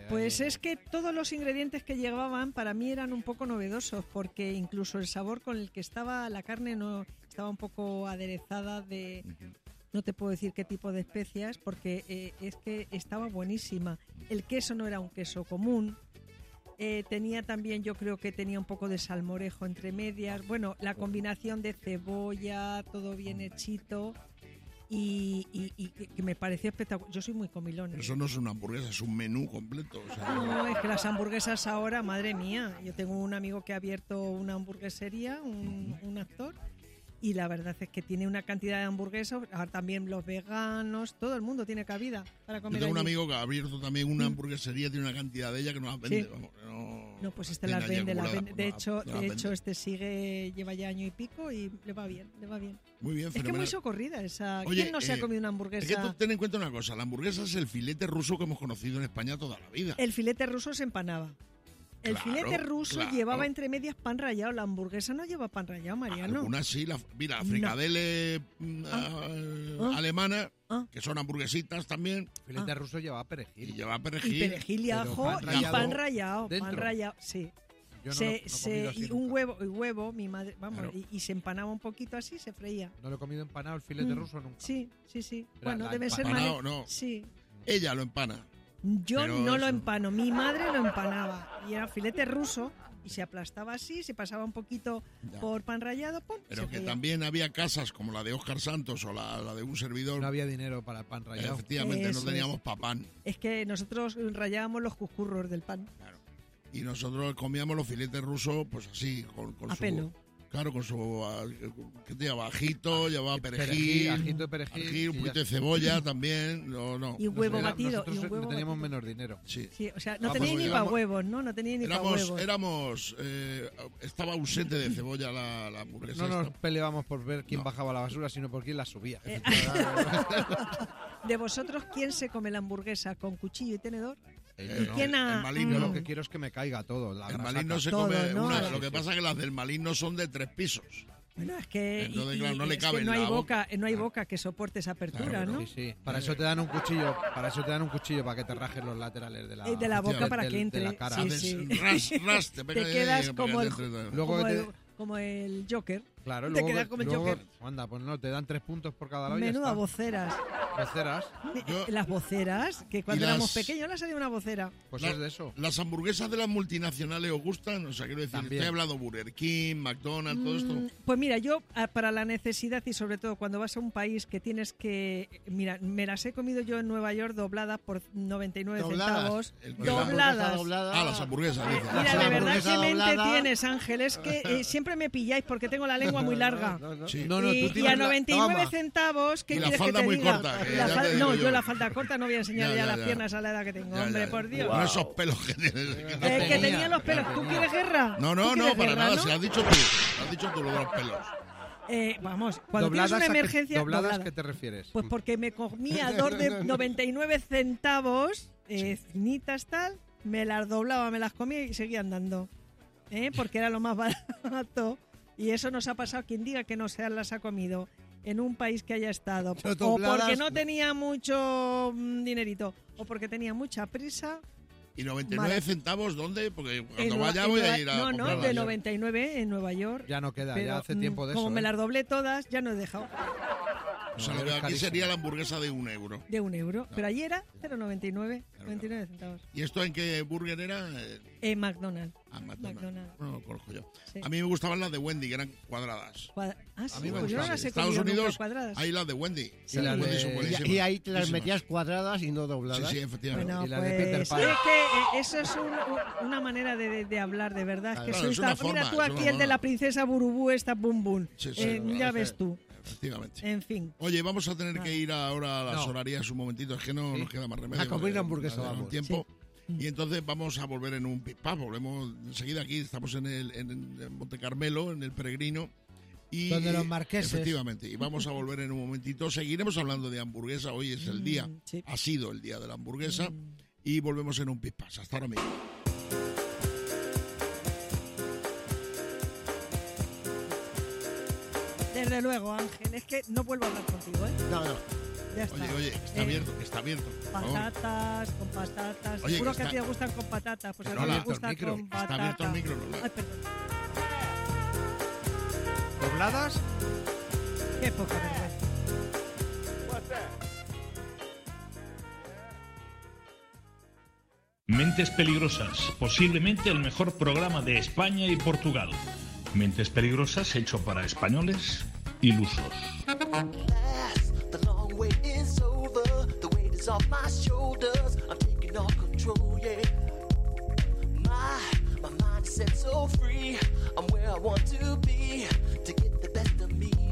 Speaker 9: Pues es que todos los ingredientes que llevaban para mí eran un poco novedosos, porque incluso el sabor con el que estaba la carne no estaba un poco aderezada de... No te puedo decir qué tipo de especias, porque es que estaba buenísima. El queso no era un queso común. Tenía también, yo creo que tenía un poco de salmorejo entre medias. Bueno, la combinación de cebolla, todo bien hechito. Y que me pareció espectacular. Yo soy muy comilón.
Speaker 1: Eso no es una hamburguesa, es un menú completo. O sea,
Speaker 9: No, es que las hamburguesas ahora, madre mía. Yo tengo un amigo que ha abierto una hamburguesería, un actor, y la verdad es que tiene una cantidad de hamburguesas. Ahora también los veganos, todo el mundo tiene cabida para comer.
Speaker 1: yo tengo un
Speaker 9: allí.
Speaker 1: amigo que ha abierto también una hamburguesería, tiene una cantidad de ella que no las vende.
Speaker 9: Sí.
Speaker 1: Vamos,
Speaker 9: No, pues este
Speaker 1: tiene
Speaker 9: las
Speaker 1: allí
Speaker 9: vende, las
Speaker 1: acumulada,
Speaker 9: vende. De hecho,
Speaker 1: no las vende.
Speaker 9: este lleva ya año y pico y le va bien, le va bien.
Speaker 1: Muy bien,
Speaker 9: Es que
Speaker 1: fenomenal.
Speaker 9: muy socorrida esa.
Speaker 1: Oye,
Speaker 9: ¿Quién no se ha comido una hamburguesa?
Speaker 1: Es que tú ten en cuenta una cosa, la hamburguesa es el filete ruso que hemos conocido en España toda la vida.
Speaker 9: El filete ruso se empanaba. El
Speaker 1: Claro,
Speaker 9: filete ruso
Speaker 1: claro.
Speaker 9: llevaba entre medias pan rallado. La hamburguesa no lleva pan rallado, Mariano.
Speaker 1: Algunas sí, mira, fricadelle alemana,
Speaker 9: Ah.
Speaker 1: que son hamburguesitas también,
Speaker 8: Filete ruso lleva perejil.
Speaker 1: y lleva
Speaker 9: Y
Speaker 1: perejil.
Speaker 9: perejil y
Speaker 8: pero
Speaker 9: ajo
Speaker 8: pan
Speaker 9: y
Speaker 8: rallado
Speaker 9: pan rallado. Pan
Speaker 8: dentro.
Speaker 9: rallado, sí.
Speaker 8: Yo no lo he comido así
Speaker 9: Y
Speaker 8: nunca.
Speaker 9: un huevo, mi madre, vamos,
Speaker 8: Claro.
Speaker 9: y se empanaba un poquito así, se freía.
Speaker 8: No lo he comido empanado el filete ruso nunca.
Speaker 9: Sí.
Speaker 8: Era
Speaker 9: Bueno,
Speaker 8: la
Speaker 9: debe ser
Speaker 1: empanado, no.
Speaker 9: Sí.
Speaker 1: Ella lo empana.
Speaker 9: Yo
Speaker 1: Pero
Speaker 9: no lo
Speaker 1: eso-
Speaker 9: empano, mi madre lo empanaba. Y era filete ruso y se aplastaba así, se pasaba un poquito
Speaker 1: Ya.
Speaker 9: por pan rallado, ¡pum!
Speaker 1: Pero
Speaker 9: se
Speaker 1: que
Speaker 9: freía.
Speaker 1: también había casas como la de Óscar Santos o la de un servidor.
Speaker 8: No había dinero para el pan rallado.
Speaker 1: Efectivamente,
Speaker 9: Eso
Speaker 1: no teníamos papán.
Speaker 9: Es que nosotros rallábamos los cucurros del pan.
Speaker 1: Y nosotros comíamos los filetes rusos, pues así, con
Speaker 9: A
Speaker 1: su...
Speaker 9: pelo.
Speaker 1: Claro, con su... ¿Qué te llevaba? Ajito, llevaba perejil,
Speaker 8: Ajito de perejil.
Speaker 1: un
Speaker 8: y
Speaker 1: poquito
Speaker 8: ya
Speaker 1: de cebolla también. No.
Speaker 9: Y huevo
Speaker 8: Era-
Speaker 9: batido.
Speaker 8: Nosotros
Speaker 9: Y un huevo
Speaker 8: teníamos
Speaker 9: batido.
Speaker 8: menos dinero.
Speaker 1: Sí.
Speaker 9: Sí, o sea, no
Speaker 1: Vamos,
Speaker 9: tenía ni para
Speaker 1: éramos-
Speaker 9: huevos, ¿no? No tenía ni para huevos.
Speaker 1: Estaba ausente de cebolla la hamburguesa.
Speaker 8: No nos
Speaker 1: esta.
Speaker 8: peleábamos por ver quién
Speaker 1: No.
Speaker 8: bajaba la basura, sino por quién la subía.
Speaker 9: De vosotros, ¿quién se come la hamburguesa con cuchillo y tenedor?
Speaker 8: Yo no.
Speaker 9: ¿Quién ha...?
Speaker 1: el maligno.
Speaker 8: Yo lo que quiero es que me caiga todo. La
Speaker 1: El
Speaker 8: grasaca.
Speaker 1: malín no se
Speaker 9: Todo,
Speaker 1: come
Speaker 9: ¿no?
Speaker 1: una.
Speaker 9: Sí,
Speaker 1: Lo que pasa es que las del malín no son de 3 pisos.
Speaker 9: Bueno, es que,
Speaker 1: Entonces, claro, no le
Speaker 9: es
Speaker 1: cabe
Speaker 9: que
Speaker 1: en
Speaker 9: no hay
Speaker 1: la boca.
Speaker 9: no hay boca que soporte esa apertura,
Speaker 1: Claro,
Speaker 9: ¿no?
Speaker 8: Sí, sí. Para eso te dan un cuchillo. Para que te rajes los laterales de la,
Speaker 9: De la boca para
Speaker 8: del-
Speaker 9: que
Speaker 8: de
Speaker 9: entre.
Speaker 8: la cara.
Speaker 9: Sí,
Speaker 1: Haces
Speaker 9: sí.
Speaker 1: ras, te pega
Speaker 9: Te
Speaker 1: ahí
Speaker 9: quedas
Speaker 1: para
Speaker 9: como
Speaker 1: que
Speaker 9: el,
Speaker 1: te entre-
Speaker 8: Luego
Speaker 9: como,
Speaker 8: te-
Speaker 9: el, como el Joker.
Speaker 8: Claro,
Speaker 9: te
Speaker 8: luego,
Speaker 9: quedas como el
Speaker 8: luego-
Speaker 9: Joker.
Speaker 8: anda, pues no, te dan 3 puntos por cada lado. y ya
Speaker 9: Menuda
Speaker 8: está.
Speaker 9: voceras.
Speaker 8: Voceras,
Speaker 1: Yo-
Speaker 9: Las voceras, que cuando
Speaker 1: Y las-
Speaker 9: éramos pequeños las salía una vocera.
Speaker 8: pues
Speaker 1: La-
Speaker 8: es de eso.
Speaker 1: ¿Las hamburguesas de las multinacionales os gustan? O sea, quiero decir,
Speaker 8: También.
Speaker 1: estoy hablando Burger King, McDonald's, todo esto.
Speaker 9: Pues mira, yo para la necesidad y sobre todo cuando vas a un país que tienes que... Mira, me las he comido yo en Nueva York dobladas por 99 centavos.
Speaker 1: El-
Speaker 9: Dobladas.
Speaker 1: Ah, las hamburguesas, dice.
Speaker 9: Mira, de verdad
Speaker 4: hamburguesa
Speaker 9: qué mente
Speaker 4: doblada.
Speaker 9: tienes, Ángel. Es que siempre me pilláis porque tengo la lengua muy larga.
Speaker 1: Sí.
Speaker 8: No, no,
Speaker 9: y,
Speaker 8: tú
Speaker 9: y a
Speaker 8: tienes la-
Speaker 9: 99
Speaker 8: toma.
Speaker 9: centavos, ¿qué
Speaker 1: Y la
Speaker 9: quieres que
Speaker 1: falda
Speaker 9: te
Speaker 1: muy
Speaker 9: diga?
Speaker 1: corta, que
Speaker 9: La
Speaker 1: ya
Speaker 9: fal-
Speaker 1: te
Speaker 9: no,
Speaker 1: digo
Speaker 9: yo
Speaker 1: yo.
Speaker 9: la falda corta no voy a enseñar
Speaker 1: Ya,
Speaker 9: ya,
Speaker 1: ya,
Speaker 9: las
Speaker 1: ya.
Speaker 9: piernas a la edad que tengo.
Speaker 1: Ya,
Speaker 9: Hombre,
Speaker 1: ya.
Speaker 9: por Dios.
Speaker 1: No esos pelos que tienes.
Speaker 9: Que tenía los pelos. ¿Tú quieres guerra?
Speaker 1: No,
Speaker 9: ¿Tú
Speaker 1: no,
Speaker 9: quieres
Speaker 1: para
Speaker 9: guerra,
Speaker 1: nada.
Speaker 9: no?
Speaker 1: Si has dicho tú. Has dicho tú lo de los pelos.
Speaker 9: Vamos, cuando tienes una
Speaker 8: ¿a qué-
Speaker 9: emergencia...
Speaker 8: ¿Dobladas
Speaker 9: doblada.
Speaker 8: qué te refieres?
Speaker 9: Pues porque me comía dos de 99 centavos, finitas tal, me las doblaba, me las comía y seguía andando. Porque era lo más barato. Y eso nos ha pasado, quien diga que no se las ha comido en un país que haya estado.
Speaker 4: Yo
Speaker 9: O
Speaker 4: dobladas-
Speaker 9: porque no tenía mucho dinerito, o porque tenía mucha prisa.
Speaker 1: ¿Y 99
Speaker 9: Vale.
Speaker 1: centavos dónde? Porque
Speaker 9: En
Speaker 1: cuando
Speaker 9: Nueva-
Speaker 1: vaya
Speaker 9: en
Speaker 1: voy a
Speaker 9: Nueva-
Speaker 1: ir a
Speaker 9: No, no,
Speaker 1: comprarlas.
Speaker 9: de 99 en Nueva York.
Speaker 8: Ya no queda,
Speaker 9: Pero,
Speaker 8: ya hace tiempo de
Speaker 9: como
Speaker 8: eso.
Speaker 9: me
Speaker 8: ¿eh?
Speaker 9: las doblé todas, ya no he dejado.
Speaker 1: O sea, lo
Speaker 8: No,
Speaker 1: que
Speaker 8: es
Speaker 1: aquí
Speaker 8: carísimo.
Speaker 1: sería la hamburguesa de 1 euro.
Speaker 9: De 1 euro. Pero allí era 0,99, 99 centavos.
Speaker 1: ¿Y esto en qué burger era?
Speaker 9: McDonald's.
Speaker 1: McDonald's.
Speaker 9: McDonald's.
Speaker 1: No lo conozco yo.
Speaker 9: Sí.
Speaker 1: A mí me gustaban las de Wendy, que eran cuadradas.
Speaker 9: Sí,
Speaker 8: mí me
Speaker 9: pues yo no
Speaker 8: gustan.
Speaker 9: las he
Speaker 1: Estados
Speaker 9: comido nunca
Speaker 1: Unidos,
Speaker 9: cuadradas.
Speaker 1: hay las de Wendy.
Speaker 8: Sí, las
Speaker 1: Wendy
Speaker 8: de-
Speaker 1: son buenísimas.
Speaker 4: Y ahí te las
Speaker 1: Buenísimas.
Speaker 4: metías cuadradas y no
Speaker 1: Sí,
Speaker 4: dobladas.
Speaker 1: sí, efectivamente.
Speaker 9: Bueno,
Speaker 8: Y la de
Speaker 9: pues
Speaker 8: Peter
Speaker 9: es
Speaker 8: Pan.
Speaker 9: que eso es una manera de hablar, de verdad. Es que
Speaker 1: Claro,
Speaker 9: soy
Speaker 1: es una
Speaker 9: tan-
Speaker 1: forma,
Speaker 9: mira tú
Speaker 1: es
Speaker 9: aquí
Speaker 1: una
Speaker 9: el de
Speaker 1: forma.
Speaker 9: la princesa Burubú, esta Bum Bum.
Speaker 1: Sí, sí,
Speaker 9: Ya
Speaker 1: claro.
Speaker 9: ves tú.
Speaker 1: Efectivamente.
Speaker 9: En fin.
Speaker 1: Oye, vamos a tener que ir ahora a las
Speaker 8: No.
Speaker 1: horarias un momentito, es que no nos queda más remedio.
Speaker 4: A comer
Speaker 1: porque
Speaker 4: una hamburguesa,
Speaker 1: nos da un
Speaker 4: vamos.
Speaker 1: tiempo. Y entonces vamos a volver en un pip-pap. Volvemos enseguida aquí, estamos en Monte Carmelo, en el Peregrino. Y,
Speaker 10: Donde los marqueses.
Speaker 1: Efectivamente, y vamos a volver en un momentito. Seguiremos hablando de hamburguesa, hoy es el día,
Speaker 9: sí.
Speaker 1: ha sido el día de la hamburguesa. Y volvemos en un pip-pap. Hasta ahora mismo.
Speaker 9: Desde luego, Ángel, es que no vuelvo a hablar contigo, ¿eh?
Speaker 4: No, no.
Speaker 9: Ya está.
Speaker 1: Oye, está abierto, está abierto. por favor.
Speaker 9: Patatas, con patatas.
Speaker 1: Oye,
Speaker 9: Seguro
Speaker 1: que
Speaker 9: que a
Speaker 1: está-
Speaker 9: ti te gustan con patatas. Pues a mí
Speaker 1: Lola,
Speaker 9: me gusta
Speaker 8: abierto el
Speaker 9: con
Speaker 8: micro.
Speaker 9: patata.
Speaker 1: Está abierto el micro, Lola.
Speaker 9: Ay, perdón.
Speaker 8: ¿Dobladas?
Speaker 9: Qué poca vergüenza.
Speaker 10: Mentes Peligrosas, posiblemente el mejor programa de España y Portugal. Mentes Peligrosas hecho para españoles ilusos.
Speaker 6: The long wait is over. The weight is off my shoulders. I'm taking all control, yeah. My mind is set so free. I'm where I want to be to get the best of me.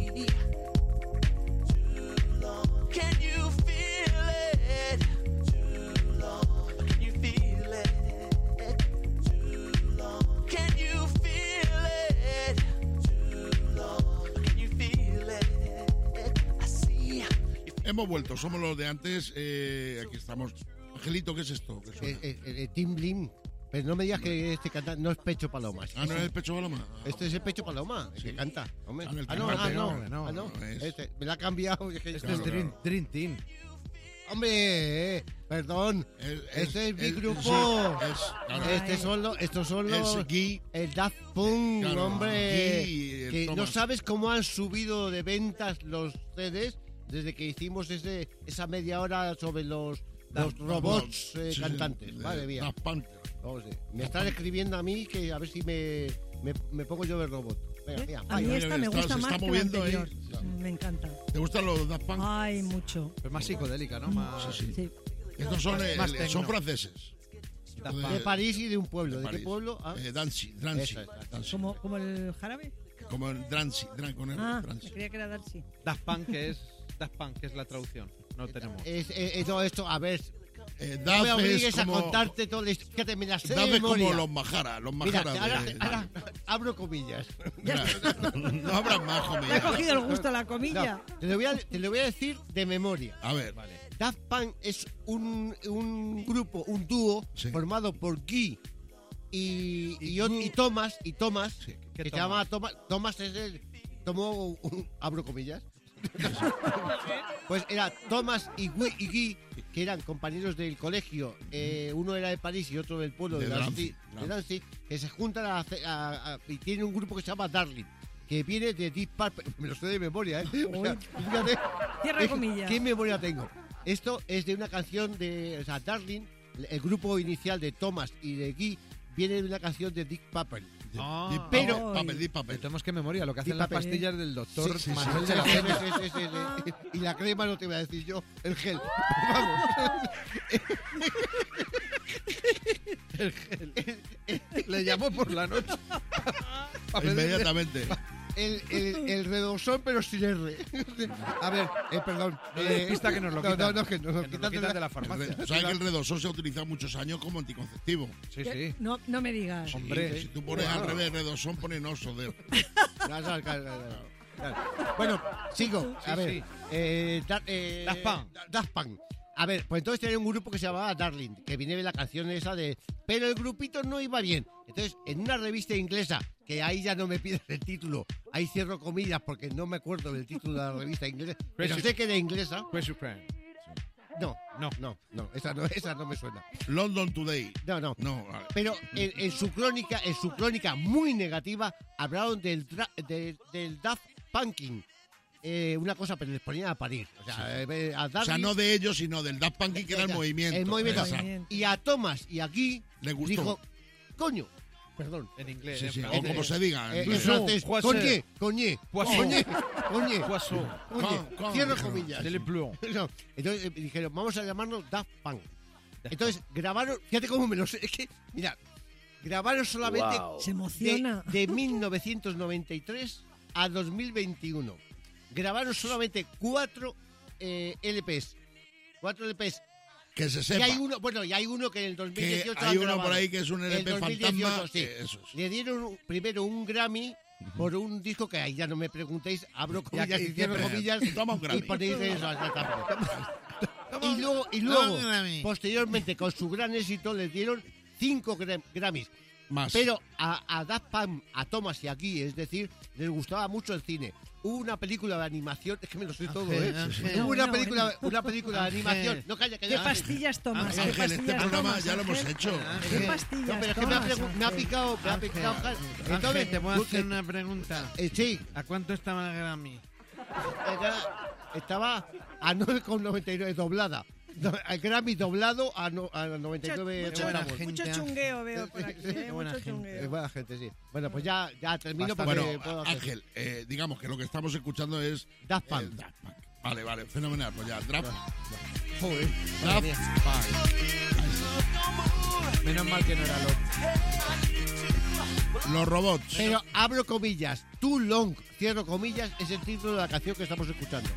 Speaker 6: Too long. Can you feel it? Too long. Can you feel it? Too long. Can you feel it? Too long. Can you feel it? I see.
Speaker 1: Hemos vuelto, somos los de antes. Aquí estamos. Angelito, ¿qué es esto? ¿Qué suena?
Speaker 4: Tim Blim. Pero no me digas que este canta, no es Pecho Paloma.
Speaker 1: Ah, ¿no es el Pecho Paloma?
Speaker 4: Este es el Pecho Paloma, el que canta. Hombre.
Speaker 1: Ah, el que
Speaker 4: no,
Speaker 1: canta,
Speaker 4: no.
Speaker 1: no es.
Speaker 4: Este, me la ha cambiado.
Speaker 8: Este
Speaker 1: Claro,
Speaker 8: es Dream Team.
Speaker 4: Hombre, perdón. Este es mi grupo.
Speaker 1: Claro.
Speaker 4: Estos son los.
Speaker 1: Es Guy.
Speaker 4: El Daft Punk,
Speaker 1: Claro,
Speaker 4: hombre.
Speaker 1: Guy y el
Speaker 4: Que no
Speaker 1: Thomas.
Speaker 4: sabes cómo han subido de ventas los CDs desde que hicimos esa media hora sobre los robots
Speaker 1: Sí,
Speaker 4: cantantes.
Speaker 1: de
Speaker 4: Madre mía.
Speaker 1: Daft Punk.
Speaker 4: Vamos, me están escribiendo a mí que a ver si me pongo yo el robot. Venga, mira,
Speaker 9: A mí
Speaker 1: Oye,
Speaker 9: esta me
Speaker 1: está-
Speaker 9: gusta
Speaker 1: se
Speaker 9: más
Speaker 1: está
Speaker 9: que la
Speaker 1: moviendo ahí.
Speaker 9: anterior. Me encanta.
Speaker 1: ¿Te gustan los Daft Punk?
Speaker 9: Ay, mucho.
Speaker 8: Es más psicodélica, ¿no? Más...
Speaker 9: Sí.
Speaker 1: Estos son,
Speaker 8: Más
Speaker 1: son
Speaker 8: tecno.
Speaker 1: franceses.
Speaker 8: Daft
Speaker 4: de París y de un pueblo. ¿De, qué
Speaker 1: París.
Speaker 4: pueblo? Ah,
Speaker 1: Drancy.
Speaker 4: Esa, esa.
Speaker 1: Drancy.
Speaker 9: ¿Como el jarabe?
Speaker 1: Como el Drancy. Con el
Speaker 9: Ah,
Speaker 1: Drancy.
Speaker 9: creía que era Darcy.
Speaker 8: Daft Punk, que es la traducción. No tenemos.
Speaker 4: Todo esto, a ver. No
Speaker 1: Daft
Speaker 4: me obligues
Speaker 1: es como,
Speaker 4: a contarte todo esto. Fíjate, me la sé de
Speaker 1: Daft es
Speaker 4: memoria.
Speaker 1: como los Majara. Los
Speaker 4: Mira,
Speaker 1: Majara
Speaker 4: ahora abro comillas.
Speaker 1: No habrá más,
Speaker 9: Le ha
Speaker 1: hombre.
Speaker 9: cogido el gusto a la comilla.
Speaker 4: No, te lo voy a decir de memoria.
Speaker 1: A ver.
Speaker 4: Daft Punk es un grupo, un dúo
Speaker 1: Sí.
Speaker 4: formado por Guy y Thomas,
Speaker 8: ¿Qué
Speaker 4: que se
Speaker 8: Thomas?
Speaker 4: llama Thomas. Thomas es el. Abro comillas. Pues era Thomas y Guy, que eran compañeros del colegio. Uno era de París y otro del pueblo
Speaker 1: De
Speaker 4: de Drancy,
Speaker 1: Drancy.
Speaker 4: que se juntan y tienen un grupo que se llama Darling, que viene de Deep Purple. Me lo sé de memoria, ¿eh? O sea, fíjate,
Speaker 9: Cierra comillas.
Speaker 4: ¿qué memoria tengo? Esto es de una canción de... O sea, Darling, el grupo inicial de Thomas y de Guy, viene de una canción de Deep Purple.
Speaker 8: Ah,
Speaker 4: Pero-
Speaker 1: Deep Purple.
Speaker 8: tenemos que memoria lo que hacen
Speaker 4: Sí,
Speaker 8: las
Speaker 4: papel.
Speaker 8: pastillas del doctor
Speaker 4: Sí,
Speaker 8: Manuel
Speaker 4: sí,
Speaker 8: de la
Speaker 4: sí,
Speaker 8: Peña.
Speaker 4: sí. Y la crema no te voy a decir yo, el gel. Vamos.
Speaker 8: Le llamó por la noche. Pa' pedirle-
Speaker 1: Inmediatamente.
Speaker 4: El redosón, pero sin R. A ver, perdón.
Speaker 8: No le pista que nos lo quitan.
Speaker 4: No, que nos lo
Speaker 8: Que nos
Speaker 4: quitan
Speaker 8: quitan de la farmacia.
Speaker 1: ¿Sabes que el redosón se ha utilizado muchos años como anticonceptivo?
Speaker 8: Sí, sí.
Speaker 9: No me digas.
Speaker 8: Hombre.
Speaker 1: Si tú pones al revés redosón, pones oso de...
Speaker 4: Claro. Bueno, sigo. A
Speaker 8: Sí,
Speaker 4: ver.
Speaker 8: sí.
Speaker 4: Daft Punk. Daft Punk. A ver, pues entonces tenía un grupo que se llamaba Darling, que viene de la canción esa de... Pero el grupito no iba bien. Entonces, en una revista inglesa, que ahí ya no me pides el título, ahí cierro comillas porque no me acuerdo del título de la revista inglesa, pero sé que era inglesa.
Speaker 8: Pressure Prime.
Speaker 4: No, esa no me suena.
Speaker 1: London Today.
Speaker 4: No.
Speaker 1: No, vale.
Speaker 4: Pero en su crónica muy negativa, hablaron del Daft Punking. Una cosa, pero les ponían a parir. O sea, a
Speaker 1: O sea,
Speaker 4: Darling-
Speaker 1: no de ellos, sino del Daft Punk, que era el movimiento.
Speaker 4: El movimiento.
Speaker 1: Exacto.
Speaker 4: Y a Thomas y aquí
Speaker 1: Le gustó.
Speaker 4: dijo, coño, perdón.
Speaker 8: En inglés.
Speaker 1: Sí,
Speaker 8: en
Speaker 1: sí,
Speaker 8: francés.
Speaker 1: o como se diga. en
Speaker 4: En
Speaker 1: inglés.
Speaker 4: francés,
Speaker 8: Poisson.
Speaker 4: coñé.
Speaker 8: Poisson.
Speaker 4: Poisson.
Speaker 1: Con-
Speaker 4: Cierro comillas.
Speaker 8: C'est le plomb.
Speaker 4: No, entonces dijeron, vamos a llamarnos Daft Punk. Entonces grabaron, fíjate cómo me lo sé, es que, mira, grabaron solamente
Speaker 9: Se emociona.
Speaker 4: de 1993 a 2021. Grabaron solamente 4 LPs. 4 LPs.
Speaker 1: Que se
Speaker 4: Y
Speaker 1: sepa.
Speaker 4: hay uno que en el 2018
Speaker 1: Que hay
Speaker 4: han
Speaker 1: uno
Speaker 4: grabado.
Speaker 1: por ahí que es un
Speaker 4: El
Speaker 1: LP
Speaker 4: 2018,
Speaker 1: fantasma.
Speaker 4: sí.
Speaker 1: Eso es.
Speaker 4: Le dieron primero un Grammy por un disco que ahí ya no me preguntéis, abro comillas
Speaker 1: que-
Speaker 4: y cierro
Speaker 1: que-
Speaker 4: comillas
Speaker 1: toma un Grammy.
Speaker 4: y ponéis eso. Y luego posteriormente, con su gran éxito, les dieron 5 Grammys.
Speaker 1: Más.
Speaker 4: Pero a Daft Punk, a Thomas y aquí, es decir, les gustaba mucho el cine. Hubo una película de animación, es que me lo sé todo, ¿eh? Hubo una película de animación. No, calla.
Speaker 9: ¿Qué pastillas tomas?
Speaker 1: Ángel, este programa ya lo hemos hecho.
Speaker 9: ¿Qué pastillas
Speaker 4: No, pero es que me ha picado.
Speaker 11: Entonces, te puedo hacer una pregunta.
Speaker 4: Sí.
Speaker 11: ¿A cuánto estaba el Grammy?
Speaker 4: Estaba a 9,99 doblada. El Grammy doblado a 99 centavos.
Speaker 9: Mucho chungueo veo por aquí. Mucho chungueo.
Speaker 4: Buena gente, sí. Bueno, pues ya termino.
Speaker 1: Bueno, Ángel, digamos que lo que estamos escuchando es
Speaker 4: Daft Punk.
Speaker 1: Vale, fenomenal. Pues ya, Daft Punk.
Speaker 4: Joder.
Speaker 1: Daft Punk.
Speaker 11: Menos mal que no era
Speaker 1: Los robots.
Speaker 4: Pero abro comillas. Too Long, cierro comillas, es el título de la canción que estamos escuchando.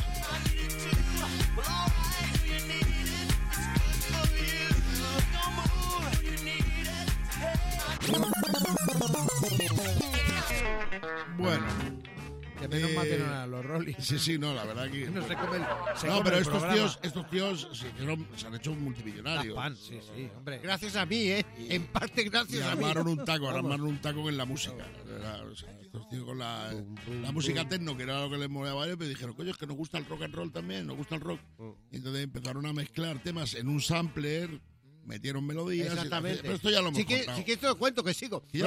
Speaker 1: Bueno.
Speaker 11: Que menos mal que no eran los Rolling.
Speaker 1: Sí, no, la verdad que...
Speaker 11: No se come el
Speaker 1: pero
Speaker 11: programa.
Speaker 1: estos tíos se han hecho multimillonarios.
Speaker 11: Sí, hombre.
Speaker 4: Gracias a mí, ¿eh? En parte gracias a mí.
Speaker 1: Armaron un taco en la música. Estos tíos con la música techno, que era lo que les molaba a ellos, pero dijeron, coño, es que nos gusta el rock and roll también, nos gusta el rock. Y entonces empezaron a mezclar temas en un sampler, metieron melodías.
Speaker 4: Exactamente.
Speaker 1: Pero esto ya lo hemos contado.
Speaker 4: Sí que esto lo cuento, que sigo.
Speaker 1: Ya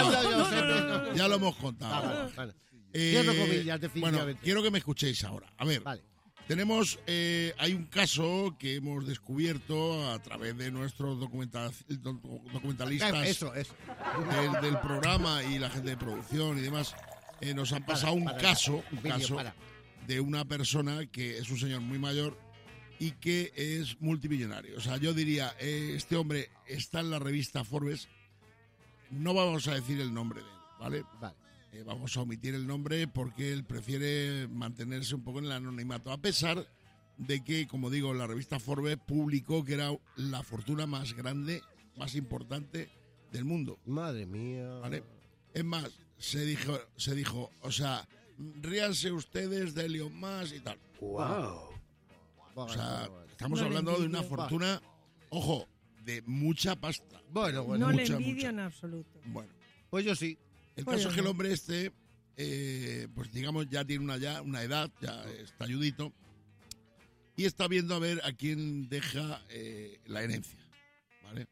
Speaker 1: lo hemos contado.
Speaker 4: Vale. Cierro comillas, definitivamente.
Speaker 1: Bueno, quiero que me escuchéis ahora. A ver, tenemos, hay un caso que hemos descubierto a través de nuestros documentalistas
Speaker 4: eso.
Speaker 1: Del programa y la gente de producción y demás. Nos han pasado un caso de una persona que es un señor muy mayor y que es multimillonario. O sea, yo diría, este hombre está en la revista Forbes. No vamos a decir el nombre de él, ¿vale?
Speaker 4: Vale.
Speaker 1: Vamos a omitir el nombre porque él prefiere mantenerse un poco en el anonimato, a pesar de que, como digo, la revista Forbes publicó que era la fortuna más grande, más importante del mundo.
Speaker 4: Madre mía.
Speaker 1: ¿Vale? Es más, se dijo, o sea, ríanse ustedes de Elon Musk y tal.
Speaker 4: Wow.
Speaker 1: O sea, estamos hablando de una fortuna, ojo, de mucha pasta.
Speaker 4: Bueno,
Speaker 9: no le envidio en absoluto.
Speaker 1: Bueno,
Speaker 4: pues yo sí.
Speaker 1: El caso es que el hombre este, pues digamos, ya tiene una edad, ya está ayudito, y está viendo a ver a quién deja la herencia, ¿vale?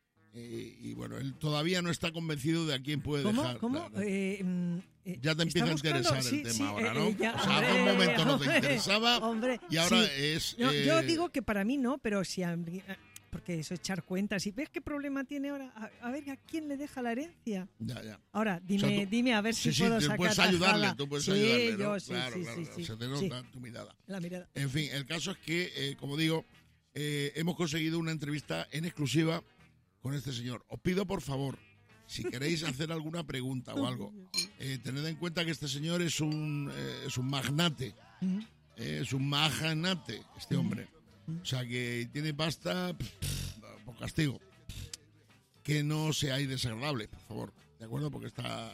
Speaker 1: Y bueno, él todavía no está convencido de a quién puede dejar.
Speaker 9: ¿Cómo?
Speaker 1: Ya te empieza a interesar el tema ahora, ¿no?
Speaker 9: Ya,
Speaker 1: o sea, hace un momento no te interesaba y ahora
Speaker 9: sí.
Speaker 1: es...
Speaker 9: No, yo digo que para mí no, pero si... Porque eso, echar cuentas. ¿Y ves qué problema tiene ahora? A ver, ¿a quién le deja la herencia?
Speaker 1: Ya.
Speaker 9: Ahora, dime a ver si puedo sacar
Speaker 1: puedes ayudarle, tú puedes ayudarle, ¿no? Claro,
Speaker 9: sí.
Speaker 1: Se te nota tu mirada.
Speaker 9: La mirada.
Speaker 1: En fin, el caso es que, como digo, hemos conseguido una entrevista en exclusiva con este señor. Os pido, por favor, si queréis hacer alguna pregunta o algo, tened en cuenta que este señor es un magnate. Es un magnate, este hombre. O sea, que tiene pasta por castigo. Que no seáis desagradables, por favor. ¿De acuerdo? Porque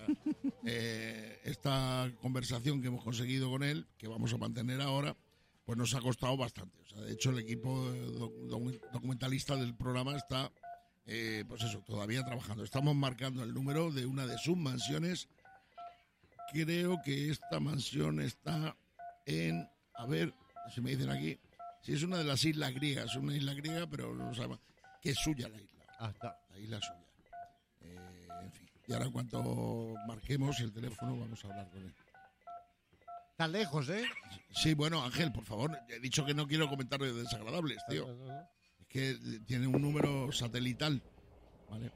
Speaker 1: esta conversación que hemos conseguido con él, que vamos a mantener ahora, pues nos ha costado bastante. O sea, de hecho, el equipo documentalista del programa está, pues eso, todavía trabajando. Estamos marcando el número de una de sus mansiones. Creo que esta mansión está en... A ver, si me dicen aquí... Sí, es una de las islas griegas, una isla griega, pero no sabemos que es suya la isla.
Speaker 4: Está.
Speaker 1: La isla es suya. En fin. Y ahora en cuanto marquemos el teléfono vamos a hablar con él.
Speaker 4: Está lejos, ¿eh?
Speaker 1: Sí, bueno, Ángel, por favor, he dicho que no quiero comentarios desagradables, tío.
Speaker 4: No.
Speaker 1: Es que tiene un número satelital. Vale.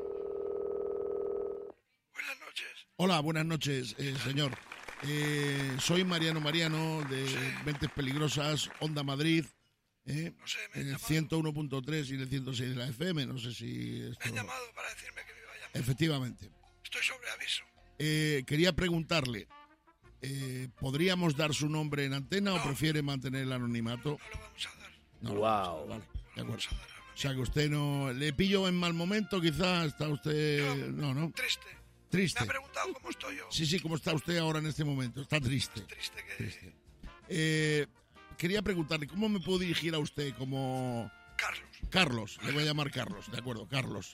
Speaker 12: Buenas noches.
Speaker 1: Hola, buenas noches, señor. Soy Mariano de Mentes Peligrosas, Onda Madrid,
Speaker 12: no sé,
Speaker 1: en el 101.3 y en el 106 de la FM, no sé si...
Speaker 12: Me han llamado para decirme que me iba a llamar.
Speaker 1: Efectivamente.
Speaker 12: Estoy sobre aviso.
Speaker 1: Quería preguntarle, ¿podríamos dar su nombre en antena o prefiere mantener el anonimato?
Speaker 12: No lo vamos a dar.
Speaker 1: No, vale, de acuerdo. O sea que usted no... ¿Le pillo en mal momento quizás? ¿Está usted...? No.
Speaker 12: Triste.
Speaker 1: Me
Speaker 12: ha preguntado cómo estoy yo.
Speaker 1: Sí, ¿cómo está usted ahora en este momento? Está triste.
Speaker 12: Triste.
Speaker 1: Quería preguntarle, ¿cómo me puedo dirigir a usted como...
Speaker 12: Carlos.
Speaker 1: Le voy a llamar Carlos, de acuerdo, Carlos.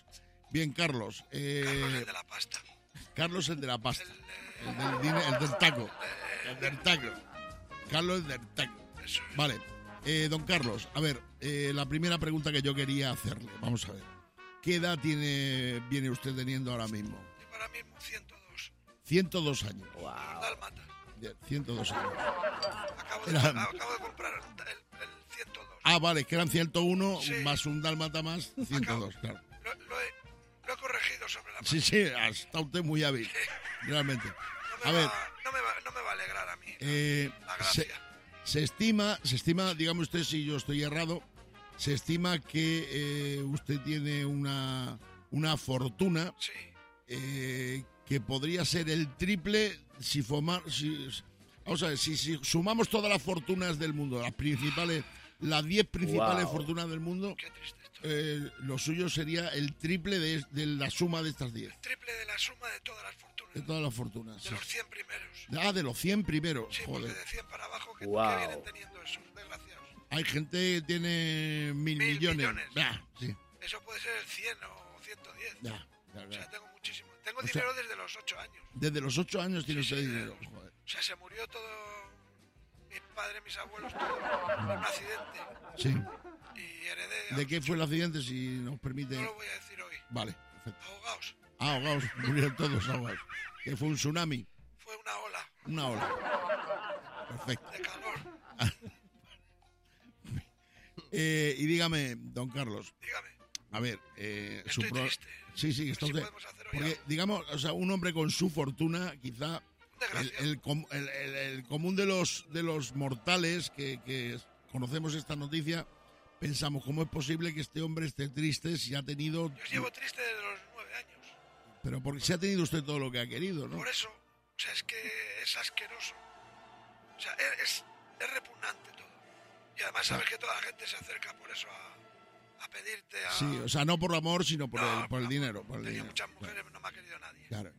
Speaker 1: Bien, Carlos.
Speaker 12: Carlos el de la pasta.
Speaker 1: Carlos el de la pasta. El del taco. El del taco. Carlos el del taco. Vale. Don Carlos, a ver, la primera pregunta que yo quería hacerle, vamos a ver. ¿Qué edad viene usted teniendo ahora mismo?
Speaker 12: Ahora mismo 102.
Speaker 1: 102 años.
Speaker 12: Wow. Dálmata.
Speaker 1: 102 años.
Speaker 12: Acabo de comprar el 102.
Speaker 1: Ah, vale, que eran 101
Speaker 12: sí.
Speaker 1: Más un dálmata más 102, claro.
Speaker 12: Lo he corregido sobre la
Speaker 1: Sí, está usted muy hábil, realmente.
Speaker 12: No me va a alegrar a mí la gracia.
Speaker 1: Se estima, dígame usted si yo estoy errado, se estima que usted tiene una fortuna que podría ser el triple vamos a ver, si sumamos todas las fortunas del mundo, las 10 principales fortunas del mundo, lo suyo sería el triple de la suma de estas 10.
Speaker 12: El triple de la suma de todas las fortunas.
Speaker 1: De todas las fortunas.
Speaker 12: De los 100 primeros.
Speaker 1: De los 100 primeros.
Speaker 12: Sí,
Speaker 1: joder.
Speaker 12: porque de 100 para abajo que vienen teniendo esos desgraciados.
Speaker 1: Hay gente que tiene 1.000 millones. Sí.
Speaker 12: Eso puede ser el 100 o 110.
Speaker 1: Ya.
Speaker 12: O sea, tengo muchísimo. Tengo dinero desde los 8 años.
Speaker 1: Desde los 8 años tiene usted dinero. Joder.
Speaker 12: O sea, se murió todo. Mi padre, mis abuelos, todo. En un accidente.
Speaker 1: Sí.
Speaker 12: Y heredé.
Speaker 1: ¿De qué fue el accidente, si nos permite?
Speaker 12: No lo voy a decir hoy.
Speaker 1: Vale, perfecto.
Speaker 12: Ahogados.
Speaker 1: Ahogados, murieron todos ahogados. ¿Que fue un tsunami?
Speaker 12: Fue una ola.
Speaker 1: Una ola. Perfecto.
Speaker 12: De calor.
Speaker 1: Y dígame, don Carlos.
Speaker 12: Dígame.
Speaker 1: A ver,
Speaker 12: Estoy triste.
Speaker 1: Sí, está usted. Porque, digamos, o sea, un hombre con su fortuna, quizá el común de los mortales que conocemos esta noticia, pensamos, ¿cómo es posible que este hombre esté triste si ha tenido...
Speaker 12: Yo llevo triste desde los 9 años.
Speaker 1: Pero porque si ha tenido usted todo lo que ha querido, ¿no?
Speaker 12: Por eso, o sea, es que es asqueroso. O sea, es repugnante todo. Y además sabes que toda la gente se acerca por eso a pedirte a...
Speaker 1: Sí, o sea, no por amor, sino por el dinero. Por el dinero.
Speaker 12: Muchas mujeres, no me ha querido nadie.
Speaker 1: Claro.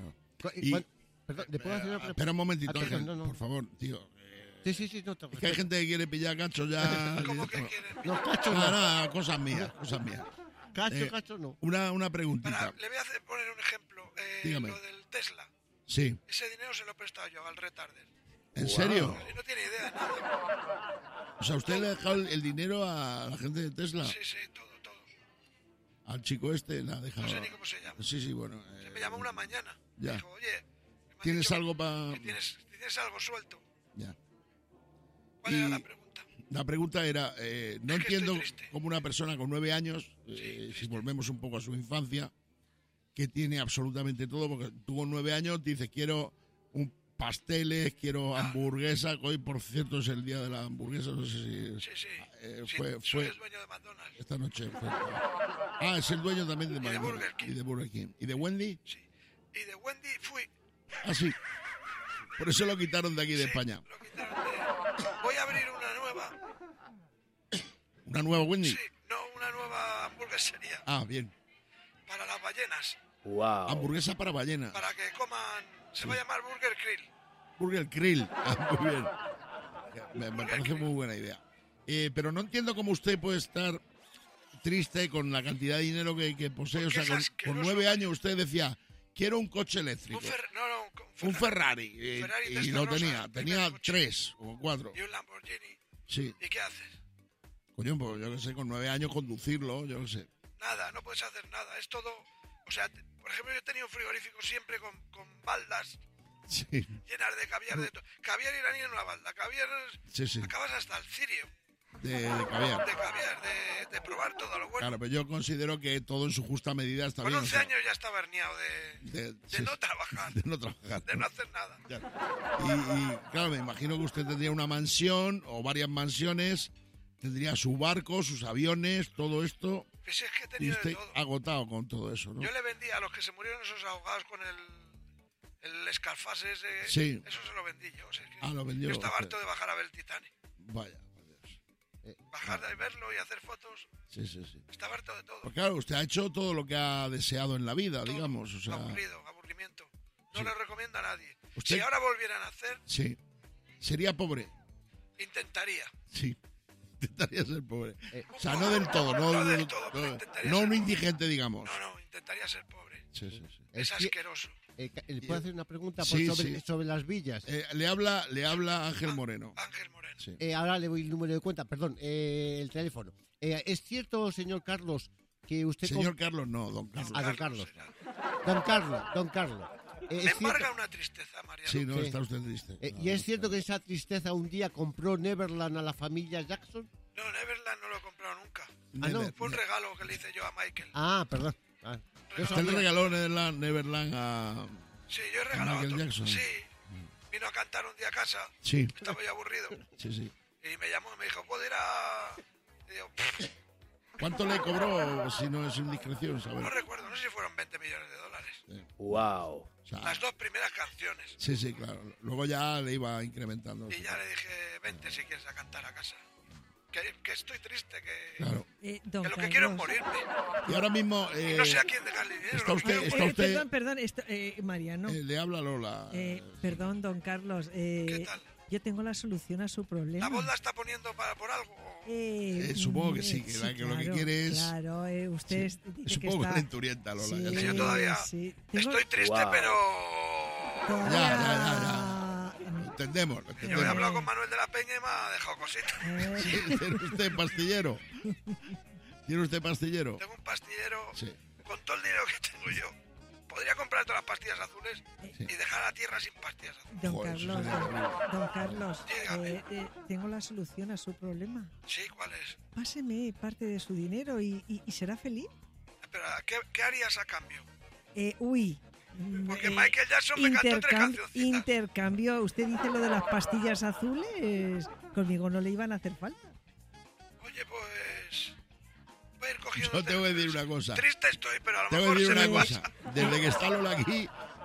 Speaker 4: Perdón, ¿le puedo hacer una pregunta?
Speaker 1: Espera un momentito, Ángel, por favor, tío.
Speaker 4: Sí, no te
Speaker 1: Es que hay gente que quiere pillar cacho ya.
Speaker 12: ¿Cómo que quieren?
Speaker 4: No, cacho no.
Speaker 1: Nada, cosas mías.
Speaker 4: Cacho no.
Speaker 1: Una preguntita.
Speaker 12: Le voy a poner un ejemplo.
Speaker 1: Dígame.
Speaker 12: Lo del Tesla.
Speaker 1: Sí.
Speaker 12: Ese dinero se lo he prestado yo al retarder.
Speaker 1: ¿En serio?
Speaker 12: Y no tiene idea de nada.
Speaker 1: O sea, ¿usted le ha dejado el dinero a la gente de Tesla?
Speaker 12: Sí, todo.
Speaker 1: Al chico este le ha dejado...
Speaker 12: No sé ni cómo se llama.
Speaker 1: Sí, bueno.
Speaker 12: Se me llamó una mañana.
Speaker 1: Ya.
Speaker 12: Dijo, oye...
Speaker 1: ¿Tienes algo para...?
Speaker 12: ¿Tienes algo suelto?
Speaker 1: Ya.
Speaker 12: ¿Cuál era la pregunta?
Speaker 1: La pregunta era, no entiendo cómo una persona con 9 años, si volvemos un poco a su infancia, que tiene absolutamente todo, porque tú con 9 años dices, quiero pasteles, quiero hamburguesa, hoy por cierto es el día de la hamburguesa, no sé si...
Speaker 12: Soy el dueño de McDonald's.
Speaker 1: Esta noche fue... es el dueño también de McDonald's. Y de Burger King. ¿Y de Wendy?
Speaker 12: Sí. Y de Wendy fui.
Speaker 1: Ah, sí. Por eso lo quitaron de aquí de España.
Speaker 12: Lo quitaron Voy a abrir una nueva.
Speaker 1: ¿Una nueva Wendy?
Speaker 12: Sí, no, una nueva hamburguesería.
Speaker 1: Ah, bien.
Speaker 12: Para las ballenas.
Speaker 1: Wow. Hamburguesa para ballenas.
Speaker 12: Para que coman... Se va a llamar Burger Grill.
Speaker 1: Burger Grill. Muy bien. Me parece muy buena idea. Pero no entiendo cómo usted puede estar triste con la cantidad de dinero que posee. O sea, con 9 años usted decía, quiero un coche eléctrico. Un Ferrari. Y lo tenía. Tenía 3 o 4.
Speaker 12: Y un Lamborghini.
Speaker 1: Sí.
Speaker 12: ¿Y qué haces?
Speaker 1: Coño, pues yo qué sé, con 9 años conducirlo, yo qué sé.
Speaker 12: Nada, no puedes hacer nada. Es todo... O sea, por ejemplo, yo tenía un frigorífico siempre con baldas llenas de caviar. Caviar iraní en una balda. Caviar... Acabas hasta el cirio.
Speaker 1: De caviar.
Speaker 12: De caviar, de probar todo lo bueno.
Speaker 1: Claro, pero yo considero que todo en su justa medida está
Speaker 12: bien.
Speaker 1: Con
Speaker 12: 11 años ya estaba herniado de no trabajar.
Speaker 1: De no trabajar.
Speaker 12: De no hacer nada.
Speaker 1: Y claro, me imagino que usted tendría una mansión o varias mansiones, tendría su barco, sus aviones, todo esto.
Speaker 12: Pues es que he
Speaker 1: y
Speaker 12: tenido
Speaker 1: usted
Speaker 12: de todo.
Speaker 1: Agotado con todo eso, ¿no?
Speaker 12: Yo le vendí a los que se murieron esos ahogados con el escalfase ese.
Speaker 1: Sí.
Speaker 12: Eso se lo vendí yo. O sea,
Speaker 1: lo vendió.
Speaker 12: Yo estaba harto de bajar a ver el Titanic.
Speaker 1: Vaya.
Speaker 12: Bajar de verlo y hacer fotos.
Speaker 1: Sí.
Speaker 12: Estaba harto de todo.
Speaker 1: Pues claro, usted ha hecho todo lo que ha deseado en la vida, todo, digamos. O sea...
Speaker 12: Aburrimiento. No le recomiendo a nadie.
Speaker 1: ¿Usted?
Speaker 12: Si ahora volvieran a hacer...
Speaker 1: Sí. ¿Sería pobre?
Speaker 12: Intentaría.
Speaker 1: Sí. Intentaría ser pobre. O sea, no del todo. No del todo. No un indigente, digamos.
Speaker 12: No, intentaría ser pobre.
Speaker 1: Sí.
Speaker 12: Es asqueroso.
Speaker 4: ¿Le puedo hacer una pregunta
Speaker 1: Sí,
Speaker 4: sobre las villas?
Speaker 1: Le habla Ángel Moreno.
Speaker 12: Ángel Moreno.
Speaker 1: Sí.
Speaker 4: Ahora le doy el número de cuenta, perdón, el teléfono. ¿Es cierto, señor Carlos, que usted...
Speaker 1: Señor Carlos, no, don Carlos.
Speaker 4: Don Carlos. Don Carlos.
Speaker 12: Me embarga una tristeza, Mariano.
Speaker 1: Sí, no, está usted triste.
Speaker 4: ¿Y es cierto que esa tristeza un día compró Neverland a la familia Jackson?
Speaker 12: No, Neverland no lo he comprado nunca.
Speaker 4: No.
Speaker 12: Fue un regalo que le hice yo a Michael.
Speaker 4: Perdón.
Speaker 1: ¿Usted le regaló Neverland a
Speaker 12: Sí, yo he regalado
Speaker 1: Michael Jackson?
Speaker 12: Sí. Vino a cantar un día a casa.
Speaker 1: Sí.
Speaker 12: Estaba yo aburrido.
Speaker 1: Sí.
Speaker 12: Y me llamó y me dijo, ¿puedo ir a...? Y digo,
Speaker 1: ¿Cuánto le cobró, si no es indiscreción, saber?
Speaker 12: no recuerdo, no sé si fueron 20 millones de dólares.
Speaker 1: Sí.
Speaker 13: Wow.
Speaker 1: O sea,
Speaker 12: Las 2 primeras canciones.
Speaker 1: Sí, claro. Luego ya le iba incrementando.
Speaker 12: Y ya le dije, vente si quieres a cantar a casa. Que estoy triste, que
Speaker 9: don
Speaker 12: lo que
Speaker 9: Carlos.
Speaker 12: quiero es morirme.
Speaker 1: Y ahora mismo...
Speaker 12: Y no sé a quién dejarle dinero.
Speaker 1: Está usted...
Speaker 9: Perdón, Mariano.
Speaker 1: le habla Lola.
Speaker 9: Perdón, don Carlos.
Speaker 12: ¿Qué tal?
Speaker 9: Yo tengo la solución a su problema.
Speaker 12: ¿La voz la está poniendo por algo?
Speaker 1: Supongo que sí, que lo que quiere es...
Speaker 9: Claro, usted
Speaker 1: es un poco calenturienta, Lola.
Speaker 9: Sí,
Speaker 12: yo todavía estoy triste, pero...
Speaker 1: Ya. Entendemos.
Speaker 12: Yo he hablado con Manuel de la Peña y me ha dejado cositas.
Speaker 1: ¿Tiene usted pastillero?
Speaker 12: Tengo un pastillero.
Speaker 1: Sí.
Speaker 12: Con todo el dinero que tengo yo, podría comprar todas las pastillas azules y dejar la tierra sin pastillas azules.
Speaker 9: Don Carlos, tengo la solución a su problema.
Speaker 12: Sí, ¿cuál es?
Speaker 9: Páseme parte de su dinero y será feliz.
Speaker 12: Pero, ¿qué harías a cambio?
Speaker 9: Porque
Speaker 12: Michael Jackson me cantó 3 canciones.
Speaker 9: Intercambio, usted dice lo de las pastillas azules, conmigo no le iban a hacer falta.
Speaker 12: Oye, pues... voy a ir cogiendo...
Speaker 1: Yo te voy a decir una cosa.
Speaker 12: Triste estoy, pero a lo
Speaker 1: te
Speaker 12: mejor
Speaker 1: voy a decir
Speaker 12: se
Speaker 1: una
Speaker 12: me
Speaker 1: cosa.
Speaker 12: pasa.
Speaker 1: Desde que está Lola aquí...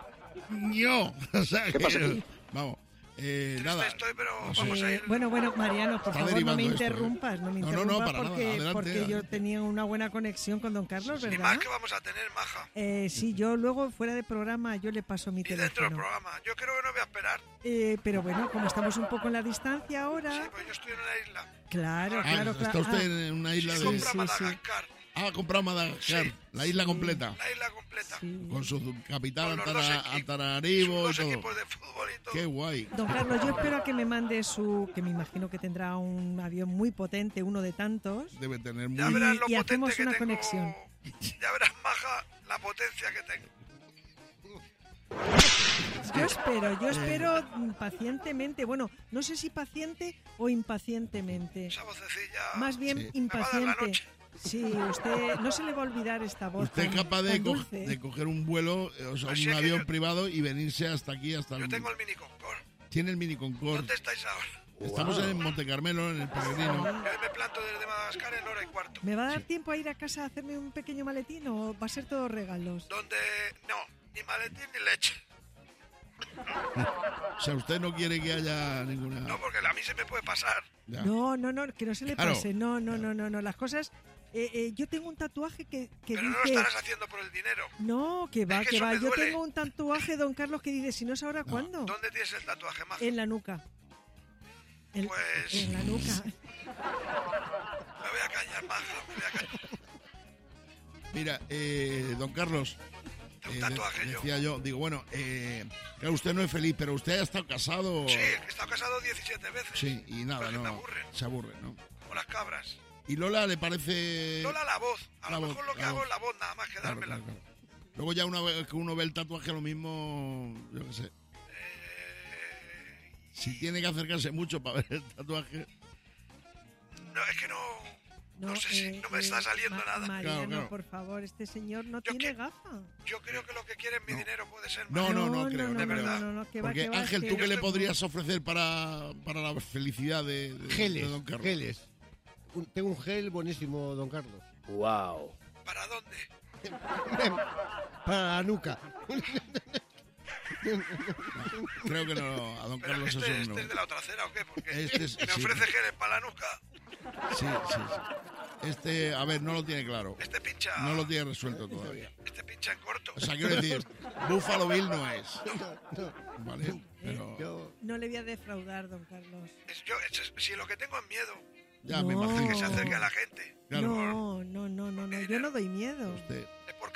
Speaker 1: O sea,
Speaker 13: ¿Qué pasa aquí?
Speaker 1: Vamos.
Speaker 12: Triste
Speaker 1: Nada.
Speaker 12: estoy, pero vamos a ir...
Speaker 9: Bueno, Mariano, por
Speaker 1: Está
Speaker 9: favor, no me
Speaker 1: derivando esto,
Speaker 9: interrumpas, no me
Speaker 1: No,
Speaker 9: interrumpas
Speaker 1: para nada,
Speaker 9: porque,
Speaker 1: adelante,
Speaker 9: porque yo
Speaker 1: adelante.
Speaker 9: tenía una buena conexión con don Carlos,
Speaker 12: Y
Speaker 9: ¿verdad?
Speaker 12: más que vamos a tener, maja.
Speaker 9: Sí, yo luego fuera de programa yo le paso mi
Speaker 12: Y dentro del
Speaker 9: teléfono.
Speaker 12: programa. Yo creo que no voy a esperar.
Speaker 9: Pero bueno, como estamos un poco en la distancia ahora...
Speaker 12: Sí, pues yo estoy en una isla.
Speaker 9: Claro.
Speaker 1: Está usted en una isla de...
Speaker 12: Compra Madagascar.
Speaker 1: Ha comprado Madagascar, la isla completa.
Speaker 12: La isla completa.
Speaker 1: Con su capitán
Speaker 12: Con los
Speaker 1: Antananarivo y
Speaker 12: dos
Speaker 1: todo.
Speaker 12: equipos de fútbol y todo.
Speaker 1: Qué guay.
Speaker 9: Don Carlos, yo espero a que me mande que me imagino que tendrá un avión muy potente, uno de tantos.
Speaker 1: Debe tener muy...
Speaker 12: Ya verás lo
Speaker 9: y
Speaker 12: potente
Speaker 9: hacemos
Speaker 12: que
Speaker 9: una
Speaker 12: tengo.
Speaker 9: conexión.
Speaker 12: Ya verás, maja, la potencia que tengo.
Speaker 9: Yo espero pacientemente, bueno, no sé si paciente o impacientemente.
Speaker 12: Esa vocecilla...
Speaker 9: Más bien
Speaker 1: Sí.
Speaker 12: Me va a dar la
Speaker 9: impaciente.
Speaker 12: noche.
Speaker 9: Sí, usted no se le va a olvidar esta voz.
Speaker 1: Usted es
Speaker 9: tan-
Speaker 1: capaz
Speaker 9: tan dulce.
Speaker 1: de coger un vuelo, o sea,
Speaker 12: Así
Speaker 1: un
Speaker 12: es que
Speaker 1: avión
Speaker 12: yo-
Speaker 1: privado y venirse hasta aquí, hasta
Speaker 12: Yo tengo el Mini Concord.
Speaker 1: Tiene el Mini Concord.
Speaker 12: ¿Dónde estáis ahora?
Speaker 1: Estamos en Monte Carmelo, en el Peregrino.
Speaker 12: Yo me planto desde Madagascar en hora y cuarto.
Speaker 9: ¿Me va a dar tiempo a ir a casa a hacerme un pequeño maletín o va a ser todo regalos?
Speaker 12: Donde... No, ni maletín ni leche.
Speaker 1: O sea, usted no quiere que haya ninguna...
Speaker 12: No, porque a mí se me puede pasar.
Speaker 1: Ya.
Speaker 9: No, que no se le
Speaker 1: Claro.
Speaker 9: pase. No. Las cosas... yo tengo un tatuaje que
Speaker 12: Pero no lo
Speaker 9: dice...
Speaker 12: estarás haciendo por el dinero.
Speaker 9: No, que va,
Speaker 12: Es que
Speaker 9: que
Speaker 12: eso
Speaker 9: va.
Speaker 12: me
Speaker 9: Yo
Speaker 12: duele.
Speaker 9: tengo un tatuaje, don Carlos, que dice, si no es ahora, ¿cuándo?
Speaker 12: ¿Dónde tienes el tatuaje, maja?
Speaker 9: En la nuca.
Speaker 12: Pues...
Speaker 9: En la nuca.
Speaker 12: Me voy a callar, maja, me voy a callar.
Speaker 1: Mira, don Carlos,
Speaker 12: Tengo un tatuaje yo.
Speaker 1: decía yo, digo, bueno, claro, usted no es feliz, pero usted ha estado casado...
Speaker 12: Sí, he estado casado 17 veces.
Speaker 1: Sí, y nada,
Speaker 12: Porque
Speaker 1: no,
Speaker 12: me aburren.
Speaker 1: se aburre, ¿no?
Speaker 12: Como las cabras.
Speaker 1: ¿Y Lola le parece...?
Speaker 12: Lola la voz. A
Speaker 1: La
Speaker 12: lo
Speaker 1: voz,
Speaker 12: mejor lo que
Speaker 1: la
Speaker 12: hago
Speaker 1: voz.
Speaker 12: es la voz, nada más que
Speaker 1: Claro,
Speaker 12: dármela.
Speaker 1: claro. Luego ya una vez que uno ve el tatuaje, lo mismo, yo qué sé. Si tiene que acercarse mucho para ver el tatuaje...
Speaker 12: No, es que no sé si no me está saliendo nada.
Speaker 9: Mariano,
Speaker 1: Claro.
Speaker 9: por favor, este señor no tiene gafa.
Speaker 12: Yo creo que lo que quiere es mi dinero, puede ser.
Speaker 1: No,
Speaker 12: María.
Speaker 1: no creo,
Speaker 12: de verdad.
Speaker 9: que va,
Speaker 1: Porque
Speaker 9: que va,
Speaker 1: Ángel,
Speaker 9: que
Speaker 1: ¿tú
Speaker 9: yo
Speaker 1: qué le
Speaker 9: estoy-
Speaker 1: podrías ofrecer para la felicidad de don Carlos?
Speaker 4: Geles. Tengo un gel buenísimo, don Carlos.
Speaker 13: Wow.
Speaker 12: ¿Para dónde?
Speaker 4: Para la nuca.
Speaker 1: Creo que no, a don
Speaker 12: Pero
Speaker 1: Carlos
Speaker 12: este,
Speaker 1: eso no.
Speaker 12: es de la otra acera o qué? Porque
Speaker 1: Este es-
Speaker 12: me
Speaker 1: sí.
Speaker 12: ofrece geles para la nuca.
Speaker 1: Sí. A ver, no lo tiene claro.
Speaker 12: Este pincha.
Speaker 1: No lo tiene resuelto todavía.
Speaker 12: Este pincha en corto.
Speaker 1: O sea, quiero decir, Buffalo Bill no es. Vale, pero...
Speaker 9: No le voy a defraudar, don Carlos.
Speaker 12: Si lo que tengo es miedo.
Speaker 1: Ya me imagino.
Speaker 12: Que se acerque a la gente.
Speaker 1: Claro.
Speaker 9: No, yo no doy miedo.
Speaker 1: Usted.
Speaker 12: Porque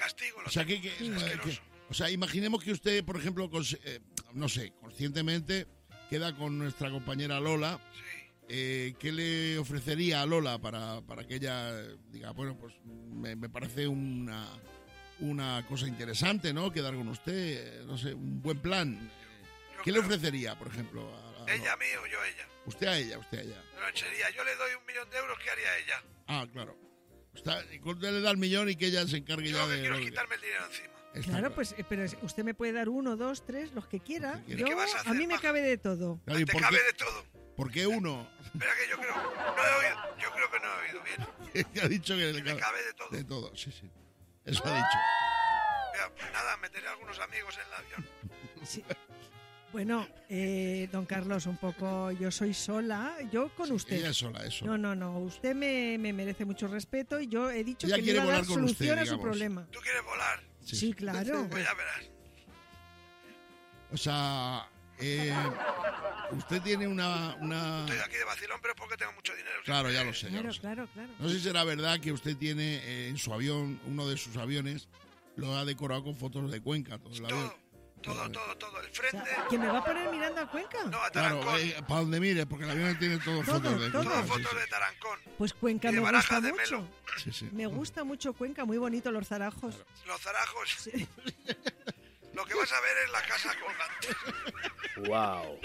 Speaker 12: castigo.
Speaker 1: O sea, o sea, imaginemos que usted, por ejemplo, no sé, conscientemente queda con nuestra compañera Lola. ¿Qué le ofrecería a Lola para que ella diga, bueno, pues me parece una cosa interesante, ¿no? Quedar con usted, no sé, un buen plan. ¿Qué le ofrecería, por ejemplo?
Speaker 12: ¿Ella a mí o yo a ella?
Speaker 1: Usted a ella.
Speaker 12: No, sería, yo le doy 1 millón de euros, ¿qué haría ella?
Speaker 1: Ah, claro. Usted le da el millón y que ella se encargue ya de...
Speaker 12: Yo quiero quitarme el dinero encima.
Speaker 9: Claro, pues, pero usted me puede dar 1, 2, 3, los que quiera.
Speaker 12: ¿Y qué vas a hacer,
Speaker 9: a mí me cabe de todo.
Speaker 1: Claro,
Speaker 12: ¿Te cabe de todo?
Speaker 1: ¿Por qué 1?
Speaker 12: Espera, que yo creo que no he oído bien.
Speaker 1: Ha dicho que
Speaker 12: le cabe de todo.
Speaker 1: De todo, sí. Eso ha dicho.
Speaker 12: Mira, pues nada, meteré a algunos amigos en el avión.
Speaker 9: Sí. Bueno, don Carlos, un poco, yo soy sola, yo con usted.
Speaker 1: Ella es sola, es sola.
Speaker 9: No, usted me merece mucho respeto y yo he dicho
Speaker 1: ella
Speaker 9: que le iba a dar solución
Speaker 1: usted,
Speaker 9: a su problema.
Speaker 12: ¿Tú quieres volar?
Speaker 9: Sí, claro.
Speaker 12: Pues ya verás.
Speaker 1: O sea, usted tiene una...
Speaker 12: Estoy aquí de vacilón, pero es porque tengo mucho dinero.
Speaker 1: Claro, ya lo sé.
Speaker 9: Claro.
Speaker 1: No sé si será verdad que usted tiene en su avión, uno de sus aviones, lo ha decorado con fotos de Cuenca, todo el avión.
Speaker 12: Todo. El frente...
Speaker 9: O sea, ¿que me va a poner mirando a Cuenca?
Speaker 12: No, a Tarancón.
Speaker 1: Claro, para donde mire, porque el avión tiene fotos de Cuenca.
Speaker 12: Todas fotos de Tarancón.
Speaker 9: Pues Cuenca me gusta mucho.
Speaker 1: Sí.
Speaker 9: Me gusta mucho Cuenca, muy bonito los zarajos.
Speaker 12: Claro. Los zarajos. Sí. Lo que vas a ver es la casa colgante.
Speaker 13: Wow.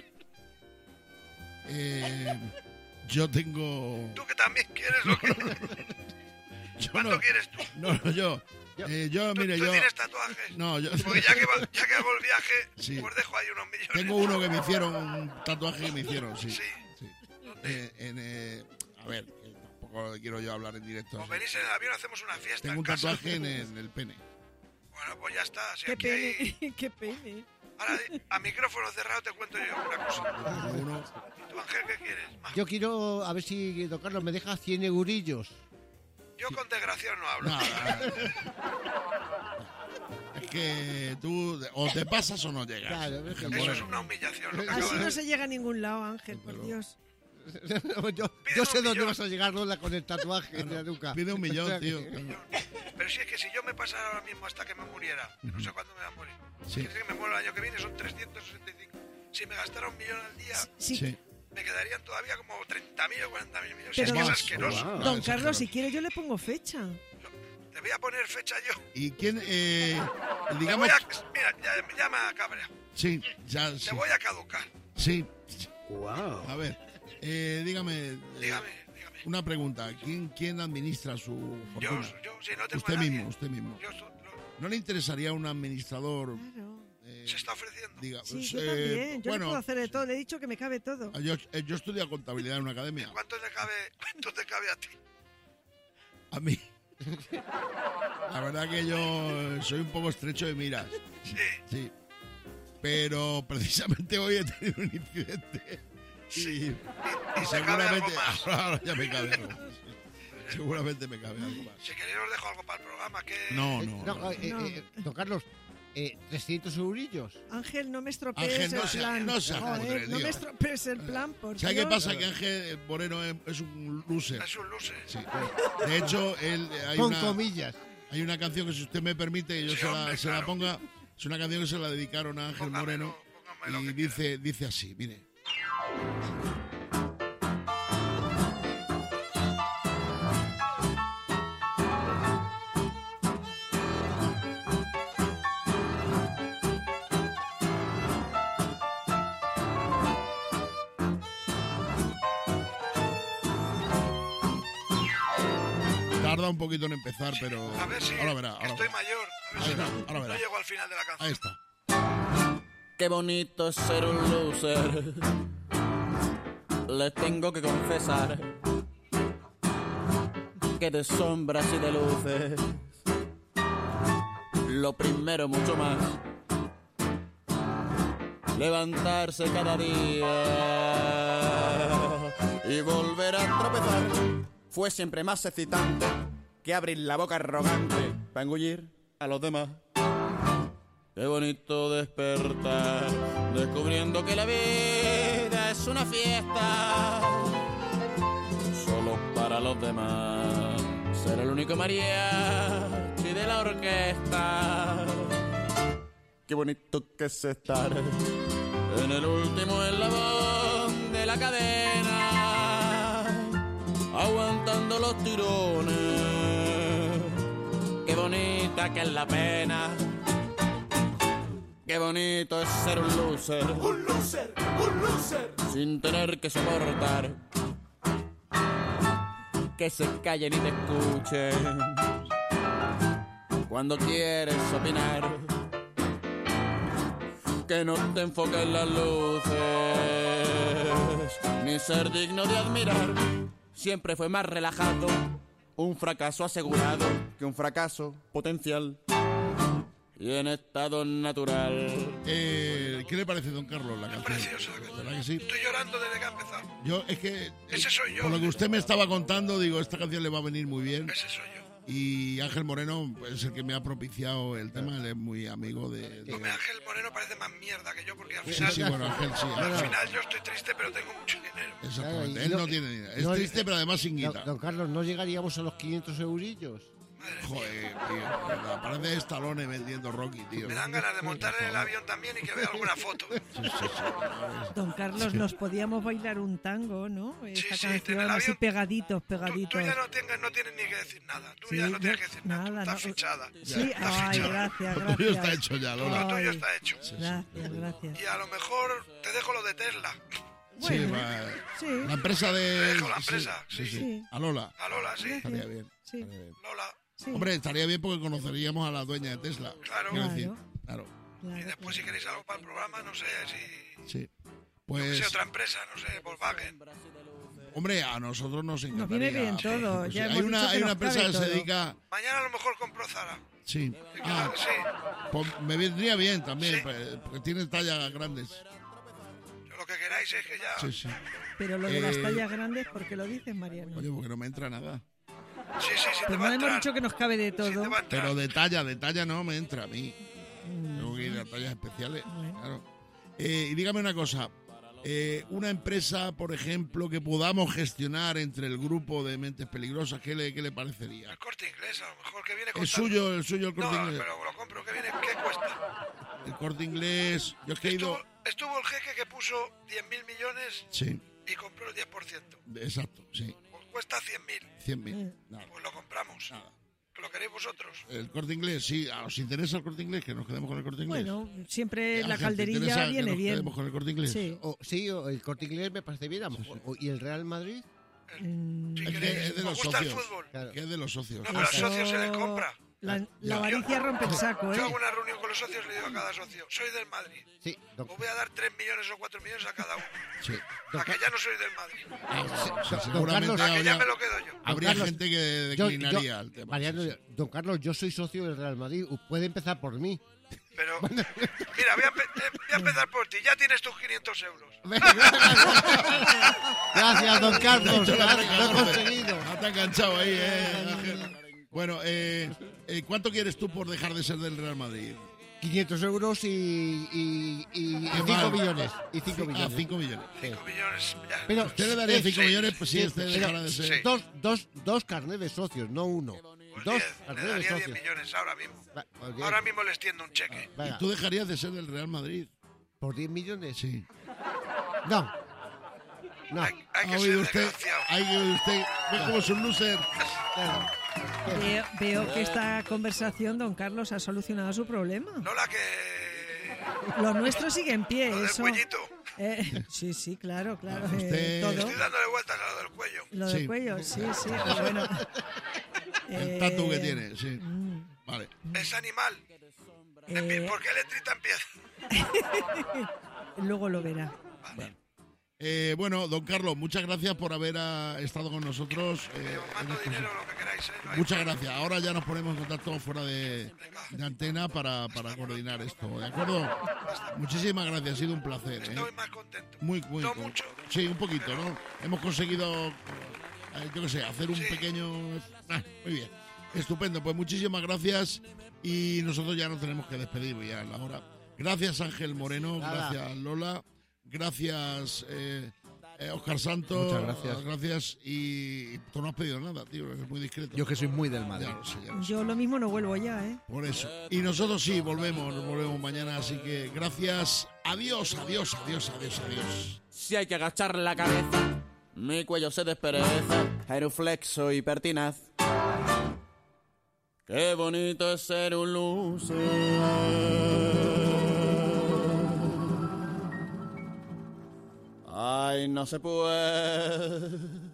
Speaker 1: Yo tengo...
Speaker 12: ¿Tú que también quieres lo que... ¿Cuánto quieres tú?
Speaker 1: No, yo... mire,
Speaker 12: ¿Tú tienes tatuajes?
Speaker 1: No, yo...
Speaker 12: Porque ya que hago el viaje,
Speaker 1: sí.
Speaker 12: pues dejo ahí unos millones.
Speaker 1: Tengo uno que me hicieron, un tatuaje que me hicieron, sí.
Speaker 12: ¿Dónde?
Speaker 1: A ver, tampoco quiero yo hablar en directo.
Speaker 12: Pues venís en el avión, hacemos una fiesta.
Speaker 1: Tengo un tatuaje en el pene.
Speaker 12: Bueno, pues ya está. Si
Speaker 9: ¿Qué pene? ¿Qué pene?
Speaker 12: Ahora, a micrófono cerrado te cuento yo una cosa. ¿Tú, Ángel, qué quieres?
Speaker 4: Yo quiero, a ver si don Carlos me deja 100 eurillos.
Speaker 12: Yo con desgraciados no hablo.
Speaker 1: No. Es que tú o te pasas o no llegas.
Speaker 4: Claro,
Speaker 12: eso es una humillación.
Speaker 9: Así no se llega a ningún lado, Ángel, por Dios.
Speaker 4: yo sé dónde vas a llegar, Lola, con el tatuaje de la nuca.
Speaker 1: Pide 1 millón, tío.
Speaker 12: Pero si es que si yo me pasara ahora mismo hasta que me muriera, no sé cuándo me va a morir. Si es que me muero el año que viene, son 365. Si me gastara 1 millón al día, me quedarían todavía como 30.000 o 40.000 millones.
Speaker 9: Pero
Speaker 12: es asqueroso.
Speaker 9: Don Carlos, si quiere yo le pongo fecha.
Speaker 12: Te voy a poner fecha yo.
Speaker 1: ¿Y quién, digamos...
Speaker 12: Mira, ya me cabrea.
Speaker 1: Sí, ya...
Speaker 12: Te voy a caducar.
Speaker 1: Sí.
Speaker 13: Wow.
Speaker 1: A ver, dígame. Una pregunta. ¿Quién administra su fortuna?
Speaker 12: Yo, si no tengo
Speaker 1: usted
Speaker 12: nadie.
Speaker 1: mismo. ¿No le interesaría un administrador?
Speaker 9: Claro.
Speaker 12: Se está ofreciendo.
Speaker 9: Sí, yo también. Yo le puedo hacer de todo. Le he dicho que me cabe todo.
Speaker 1: Yo estudio contabilidad en una academia.
Speaker 12: ¿Cuánto te cabe a ti?
Speaker 1: A mí. La verdad que yo soy un poco estrecho de miras. Sí. Pero precisamente hoy he tenido un incidente.
Speaker 12: Sí.
Speaker 1: Y seguramente ahora ya me cabe algo más. Seguramente me cabe algo más.
Speaker 12: Si queréis os dejo algo para el programa.
Speaker 1: No.
Speaker 4: Don Carlos, 300 eurillos.
Speaker 9: Ángel, no me estropees el plan.
Speaker 1: No
Speaker 9: me estropees el plan, por Dios.
Speaker 1: ¿Sabes qué pasa? Que Ángel Moreno es un loser.
Speaker 12: Es un loser.
Speaker 1: Sí. De hecho,
Speaker 4: con comillas.
Speaker 1: Hay una canción que, si usted me permite, que yo se la ponga. Es una canción que se la dedicaron a Ángel Moreno. Y dice así, mire. Tarda un poquito en empezar, pero
Speaker 12: a ver si
Speaker 1: ahora verá.
Speaker 12: Estoy mayor. A ver si no llego al final de la canción.
Speaker 1: Ahí está.
Speaker 14: Qué bonito es ser un loser. Les tengo que confesar que de sombras y de luces, lo primero mucho más, levantarse cada día y volver a tropezar fue siempre más excitante que abrir la boca arrogante para engullir a los demás. Qué bonito despertar descubriendo que la vida es una fiesta solo para los demás. Ser el único mariachi de la orquesta. Qué bonito que es estar en el último eslabón de la cadena, aguantando los tirones. Qué bonita que es la pena. Qué bonito es ser un loser. Un loser, un loser. Sin tener que soportar que se callen y te escuchen cuando quieres opinar. Que no te enfoquen las luces, ni ser digno de admirar. Siempre fue más relajado un fracaso asegurado que un fracaso potencial y en estado natural.
Speaker 1: ¿Qué le parece, don Carlos, la canción?
Speaker 12: Preciosa la canción.
Speaker 1: ¿Verdad que sí?
Speaker 12: Estoy llorando desde que ha empezado.
Speaker 1: Yo, es que...
Speaker 12: Ese soy yo.
Speaker 1: Por lo que usted me estaba contando, digo, esta canción le va a venir muy bien.
Speaker 12: Ese soy yo.
Speaker 1: Y Ángel Moreno es el que me ha propiciado el tema, él es muy amigo de...
Speaker 12: Hombre, Ángel Moreno parece más mierda que yo, porque al final...
Speaker 1: Sí, bueno, Ángel sí.
Speaker 12: Al final yo estoy triste, pero tengo mucho dinero.
Speaker 1: Exactamente, él no tiene dinero. Es triste, pero además sin guita.
Speaker 4: Don Carlos, ¿no llegaríamos a los 500 eurillos?
Speaker 1: Joder, tío, parece Stallone vendiendo Rocky, tío.
Speaker 12: Me dan ganas de montar en el avión también y que vea alguna foto.
Speaker 9: Don Carlos, nos podíamos bailar un tango, ¿no? Esa
Speaker 12: sí,
Speaker 9: canción,
Speaker 12: en el
Speaker 9: así
Speaker 12: avión.
Speaker 9: pegaditos.
Speaker 12: Tú ya no tienes ni que decir nada. Tú
Speaker 9: Sí,
Speaker 12: ya no tienes que decir nada.
Speaker 9: nada,
Speaker 12: Estás
Speaker 9: no.
Speaker 12: fichada.
Speaker 9: Sí,
Speaker 12: Estás
Speaker 9: ay,
Speaker 12: fichada.
Speaker 9: gracias,
Speaker 1: Lo tuyo
Speaker 9: gracias.
Speaker 1: está hecho ya, Lola.
Speaker 12: Lo tuyo
Speaker 9: Ay,
Speaker 12: está hecho.
Speaker 9: Gracias.
Speaker 12: Y a lo mejor te dejo lo de Tesla.
Speaker 1: Sí,
Speaker 9: sí.
Speaker 1: La empresa
Speaker 12: Te
Speaker 1: de...
Speaker 12: dejo la empresa.
Speaker 1: Sí. A Lola.
Speaker 12: A Lola, sí.
Speaker 1: Estaría bien.
Speaker 9: Sí.
Speaker 12: Lola.
Speaker 9: Sí.
Speaker 1: Hombre, estaría bien porque conoceríamos a la dueña de Tesla.
Speaker 12: Claro.
Speaker 1: Quiero decir, claro.
Speaker 12: Y después si queréis algo para el programa, no sé si...
Speaker 1: Sí.
Speaker 12: Yo que
Speaker 1: Pues,
Speaker 12: sé, otra empresa, no sé, Volkswagen.
Speaker 1: hombre, a nosotros nos encantaría.
Speaker 9: Nos viene bien todo.
Speaker 1: Pues,
Speaker 9: Ya
Speaker 1: hay
Speaker 9: hemos dicho
Speaker 1: una
Speaker 9: que nos
Speaker 1: empresa
Speaker 9: cabe
Speaker 1: que se
Speaker 9: todo.
Speaker 1: dedica...
Speaker 12: Mañana a lo mejor compro Zara.
Speaker 1: Sí.
Speaker 12: Sí.
Speaker 1: Pues me vendría bien también, porque tiene tallas grandes.
Speaker 12: Yo lo que queráis es que ya...
Speaker 1: Sí.
Speaker 9: Pero lo de las tallas grandes, ¿por qué lo dices, Mariano?
Speaker 1: Oye, porque no me entra nada.
Speaker 12: Sí, te
Speaker 9: Pero
Speaker 12: va a
Speaker 9: no hemos
Speaker 12: entrar.
Speaker 9: dicho que nos cabe de todo.
Speaker 1: Pero de talla no me entra a mí. Tengo que ir a tallas especiales. Claro. Y dígame una cosa. Una empresa, por ejemplo, que podamos gestionar entre el grupo de Mentes Peligrosas, ¿qué le parecería?
Speaker 12: El Corte Inglés, a lo mejor, que viene
Speaker 1: ¿Es
Speaker 12: costando...
Speaker 1: suyo el Corte
Speaker 12: No,
Speaker 1: Inglés?
Speaker 12: pero lo compro, que viene, ¿qué cuesta?
Speaker 1: El Corte Inglés, yo es que he ido...
Speaker 12: Estuvo el jeque que puso 10.000 millones
Speaker 1: Sí,
Speaker 12: y compró el 10%.
Speaker 1: exacto, sí.
Speaker 12: Pues cuesta 100.000.
Speaker 1: 100.000. Nada.
Speaker 12: Pues lo compramos. ¿Que lo queréis vosotros?
Speaker 1: El Corte Inglés, sí. ¿Os interesa el Corte Inglés? Que nos quedemos con el Corte Inglés.
Speaker 9: Bueno, siempre
Speaker 1: Ángel,
Speaker 9: la
Speaker 1: ¿te
Speaker 9: calderilla
Speaker 1: interesa que
Speaker 9: viene
Speaker 1: nos
Speaker 9: bien.
Speaker 1: quedemos con el Corte Inglés?
Speaker 9: Sí.
Speaker 4: O el Corte Inglés me parece bien, a lo mejor. ¿Y el Real Madrid?
Speaker 1: Es que es de los
Speaker 12: ¿Os gusta el
Speaker 1: socios.
Speaker 12: fútbol?
Speaker 1: Que es de los socios.
Speaker 12: No, pero a los socios se les compra.
Speaker 9: La avaricia rompe el saco, ¿eh?
Speaker 12: Yo hago una reunión con los socios y le digo a cada socio, soy del Madrid.
Speaker 4: Sí.
Speaker 12: Os voy a dar 3 millones o 4 millones a cada uno.
Speaker 1: Sí.
Speaker 12: A que ya no soy del Madrid.
Speaker 1: Seguramente
Speaker 12: A que ya
Speaker 1: habría,
Speaker 12: me lo quedo yo.
Speaker 1: habría
Speaker 4: Carlos,
Speaker 1: gente que declinaría el tema.
Speaker 4: Mariano, don Carlos, yo soy socio del Real Madrid. Puede empezar por mí.
Speaker 12: Pero, mira, voy a empezar por ti. Ya tienes tus 500 euros.
Speaker 4: Gracias, don Carlos.
Speaker 1: Te
Speaker 4: Lo he conseguido.
Speaker 1: Te ha enganchado ahí, Ángel. Bueno, ¿cuánto quieres tú por dejar de ser del Real Madrid?
Speaker 4: 500 euros y 5 millones. Y 5 millones.
Speaker 1: 5 millones.
Speaker 12: 5 millones. Ya.
Speaker 4: Pero,
Speaker 1: ¿Usted le daría 5 millones? Pues sí, este
Speaker 4: pero
Speaker 1: dejara de ser.
Speaker 4: dos carnets de socios, no uno.
Speaker 12: Pues
Speaker 4: 2
Speaker 12: le
Speaker 4: carnets de
Speaker 12: daría 10
Speaker 4: socios.
Speaker 12: millones ahora mismo.
Speaker 4: Pues
Speaker 12: Ahora mismo les tiendo un cheque.
Speaker 4: Venga,
Speaker 1: ¿Y tú dejarías de ser del Real Madrid?
Speaker 4: ¿por 10 millones?
Speaker 1: Sí.
Speaker 4: No. No.
Speaker 12: Hay que
Speaker 1: ¿Ha
Speaker 12: ser
Speaker 1: oído usted?
Speaker 12: desgraciado.
Speaker 1: ¿Ha oído usted? ¿Ve cómo es un loser?
Speaker 9: Veo que esta conversación, don Carlos, ha solucionado su problema.
Speaker 12: Lola, que...
Speaker 9: Lo nuestro sigue en pie,
Speaker 12: Lo del
Speaker 9: eso.
Speaker 12: cuellito.
Speaker 9: Sí, claro.
Speaker 1: Usted-
Speaker 9: Todo.
Speaker 12: Estoy dándole vueltas a lo del cuello.
Speaker 9: Lo del
Speaker 1: Sí.
Speaker 9: cuello, sí, pero bueno.
Speaker 1: El tatu que tiene, sí. Vale.
Speaker 12: Es animal. ¿Por qué letrita empieza?
Speaker 9: Luego lo verá.
Speaker 1: Bueno, don Carlos, muchas gracias por haber estado con nosotros.
Speaker 12: Mando dinero, lo que queráis. No hay
Speaker 1: Muchas gracias. Ahora ya nos ponemos en contacto fuera de antena para coordinar esto, ¿de acuerdo? Muchísimas gracias, ha sido un placer.
Speaker 12: Estoy más contento.
Speaker 1: Muy,
Speaker 12: No mucho.
Speaker 1: Sí, un poquito, ¿no? Hemos conseguido, yo qué sé, hacer un pequeño... muy bien. Estupendo, pues muchísimas gracias y nosotros ya nos tenemos que despedir ya a la hora. Gracias Ángel Moreno,
Speaker 4: Nada.
Speaker 1: gracias Lola, gracias Óscar Santos,
Speaker 8: Muchas gracias.
Speaker 1: Y tú no has pedido nada, tío, eres muy discreto.
Speaker 8: Yo que soy muy del Madrid.
Speaker 9: Yo lo mismo no vuelvo ya, ¿eh?
Speaker 1: Por eso. Y nosotros sí, volvemos mañana, así que gracias. Adiós.
Speaker 14: Si hay que agachar la cabeza, mi cuello se despereza, genuflexo y pertinaz. Qué bonito es ser un loser. Ay, no se puede.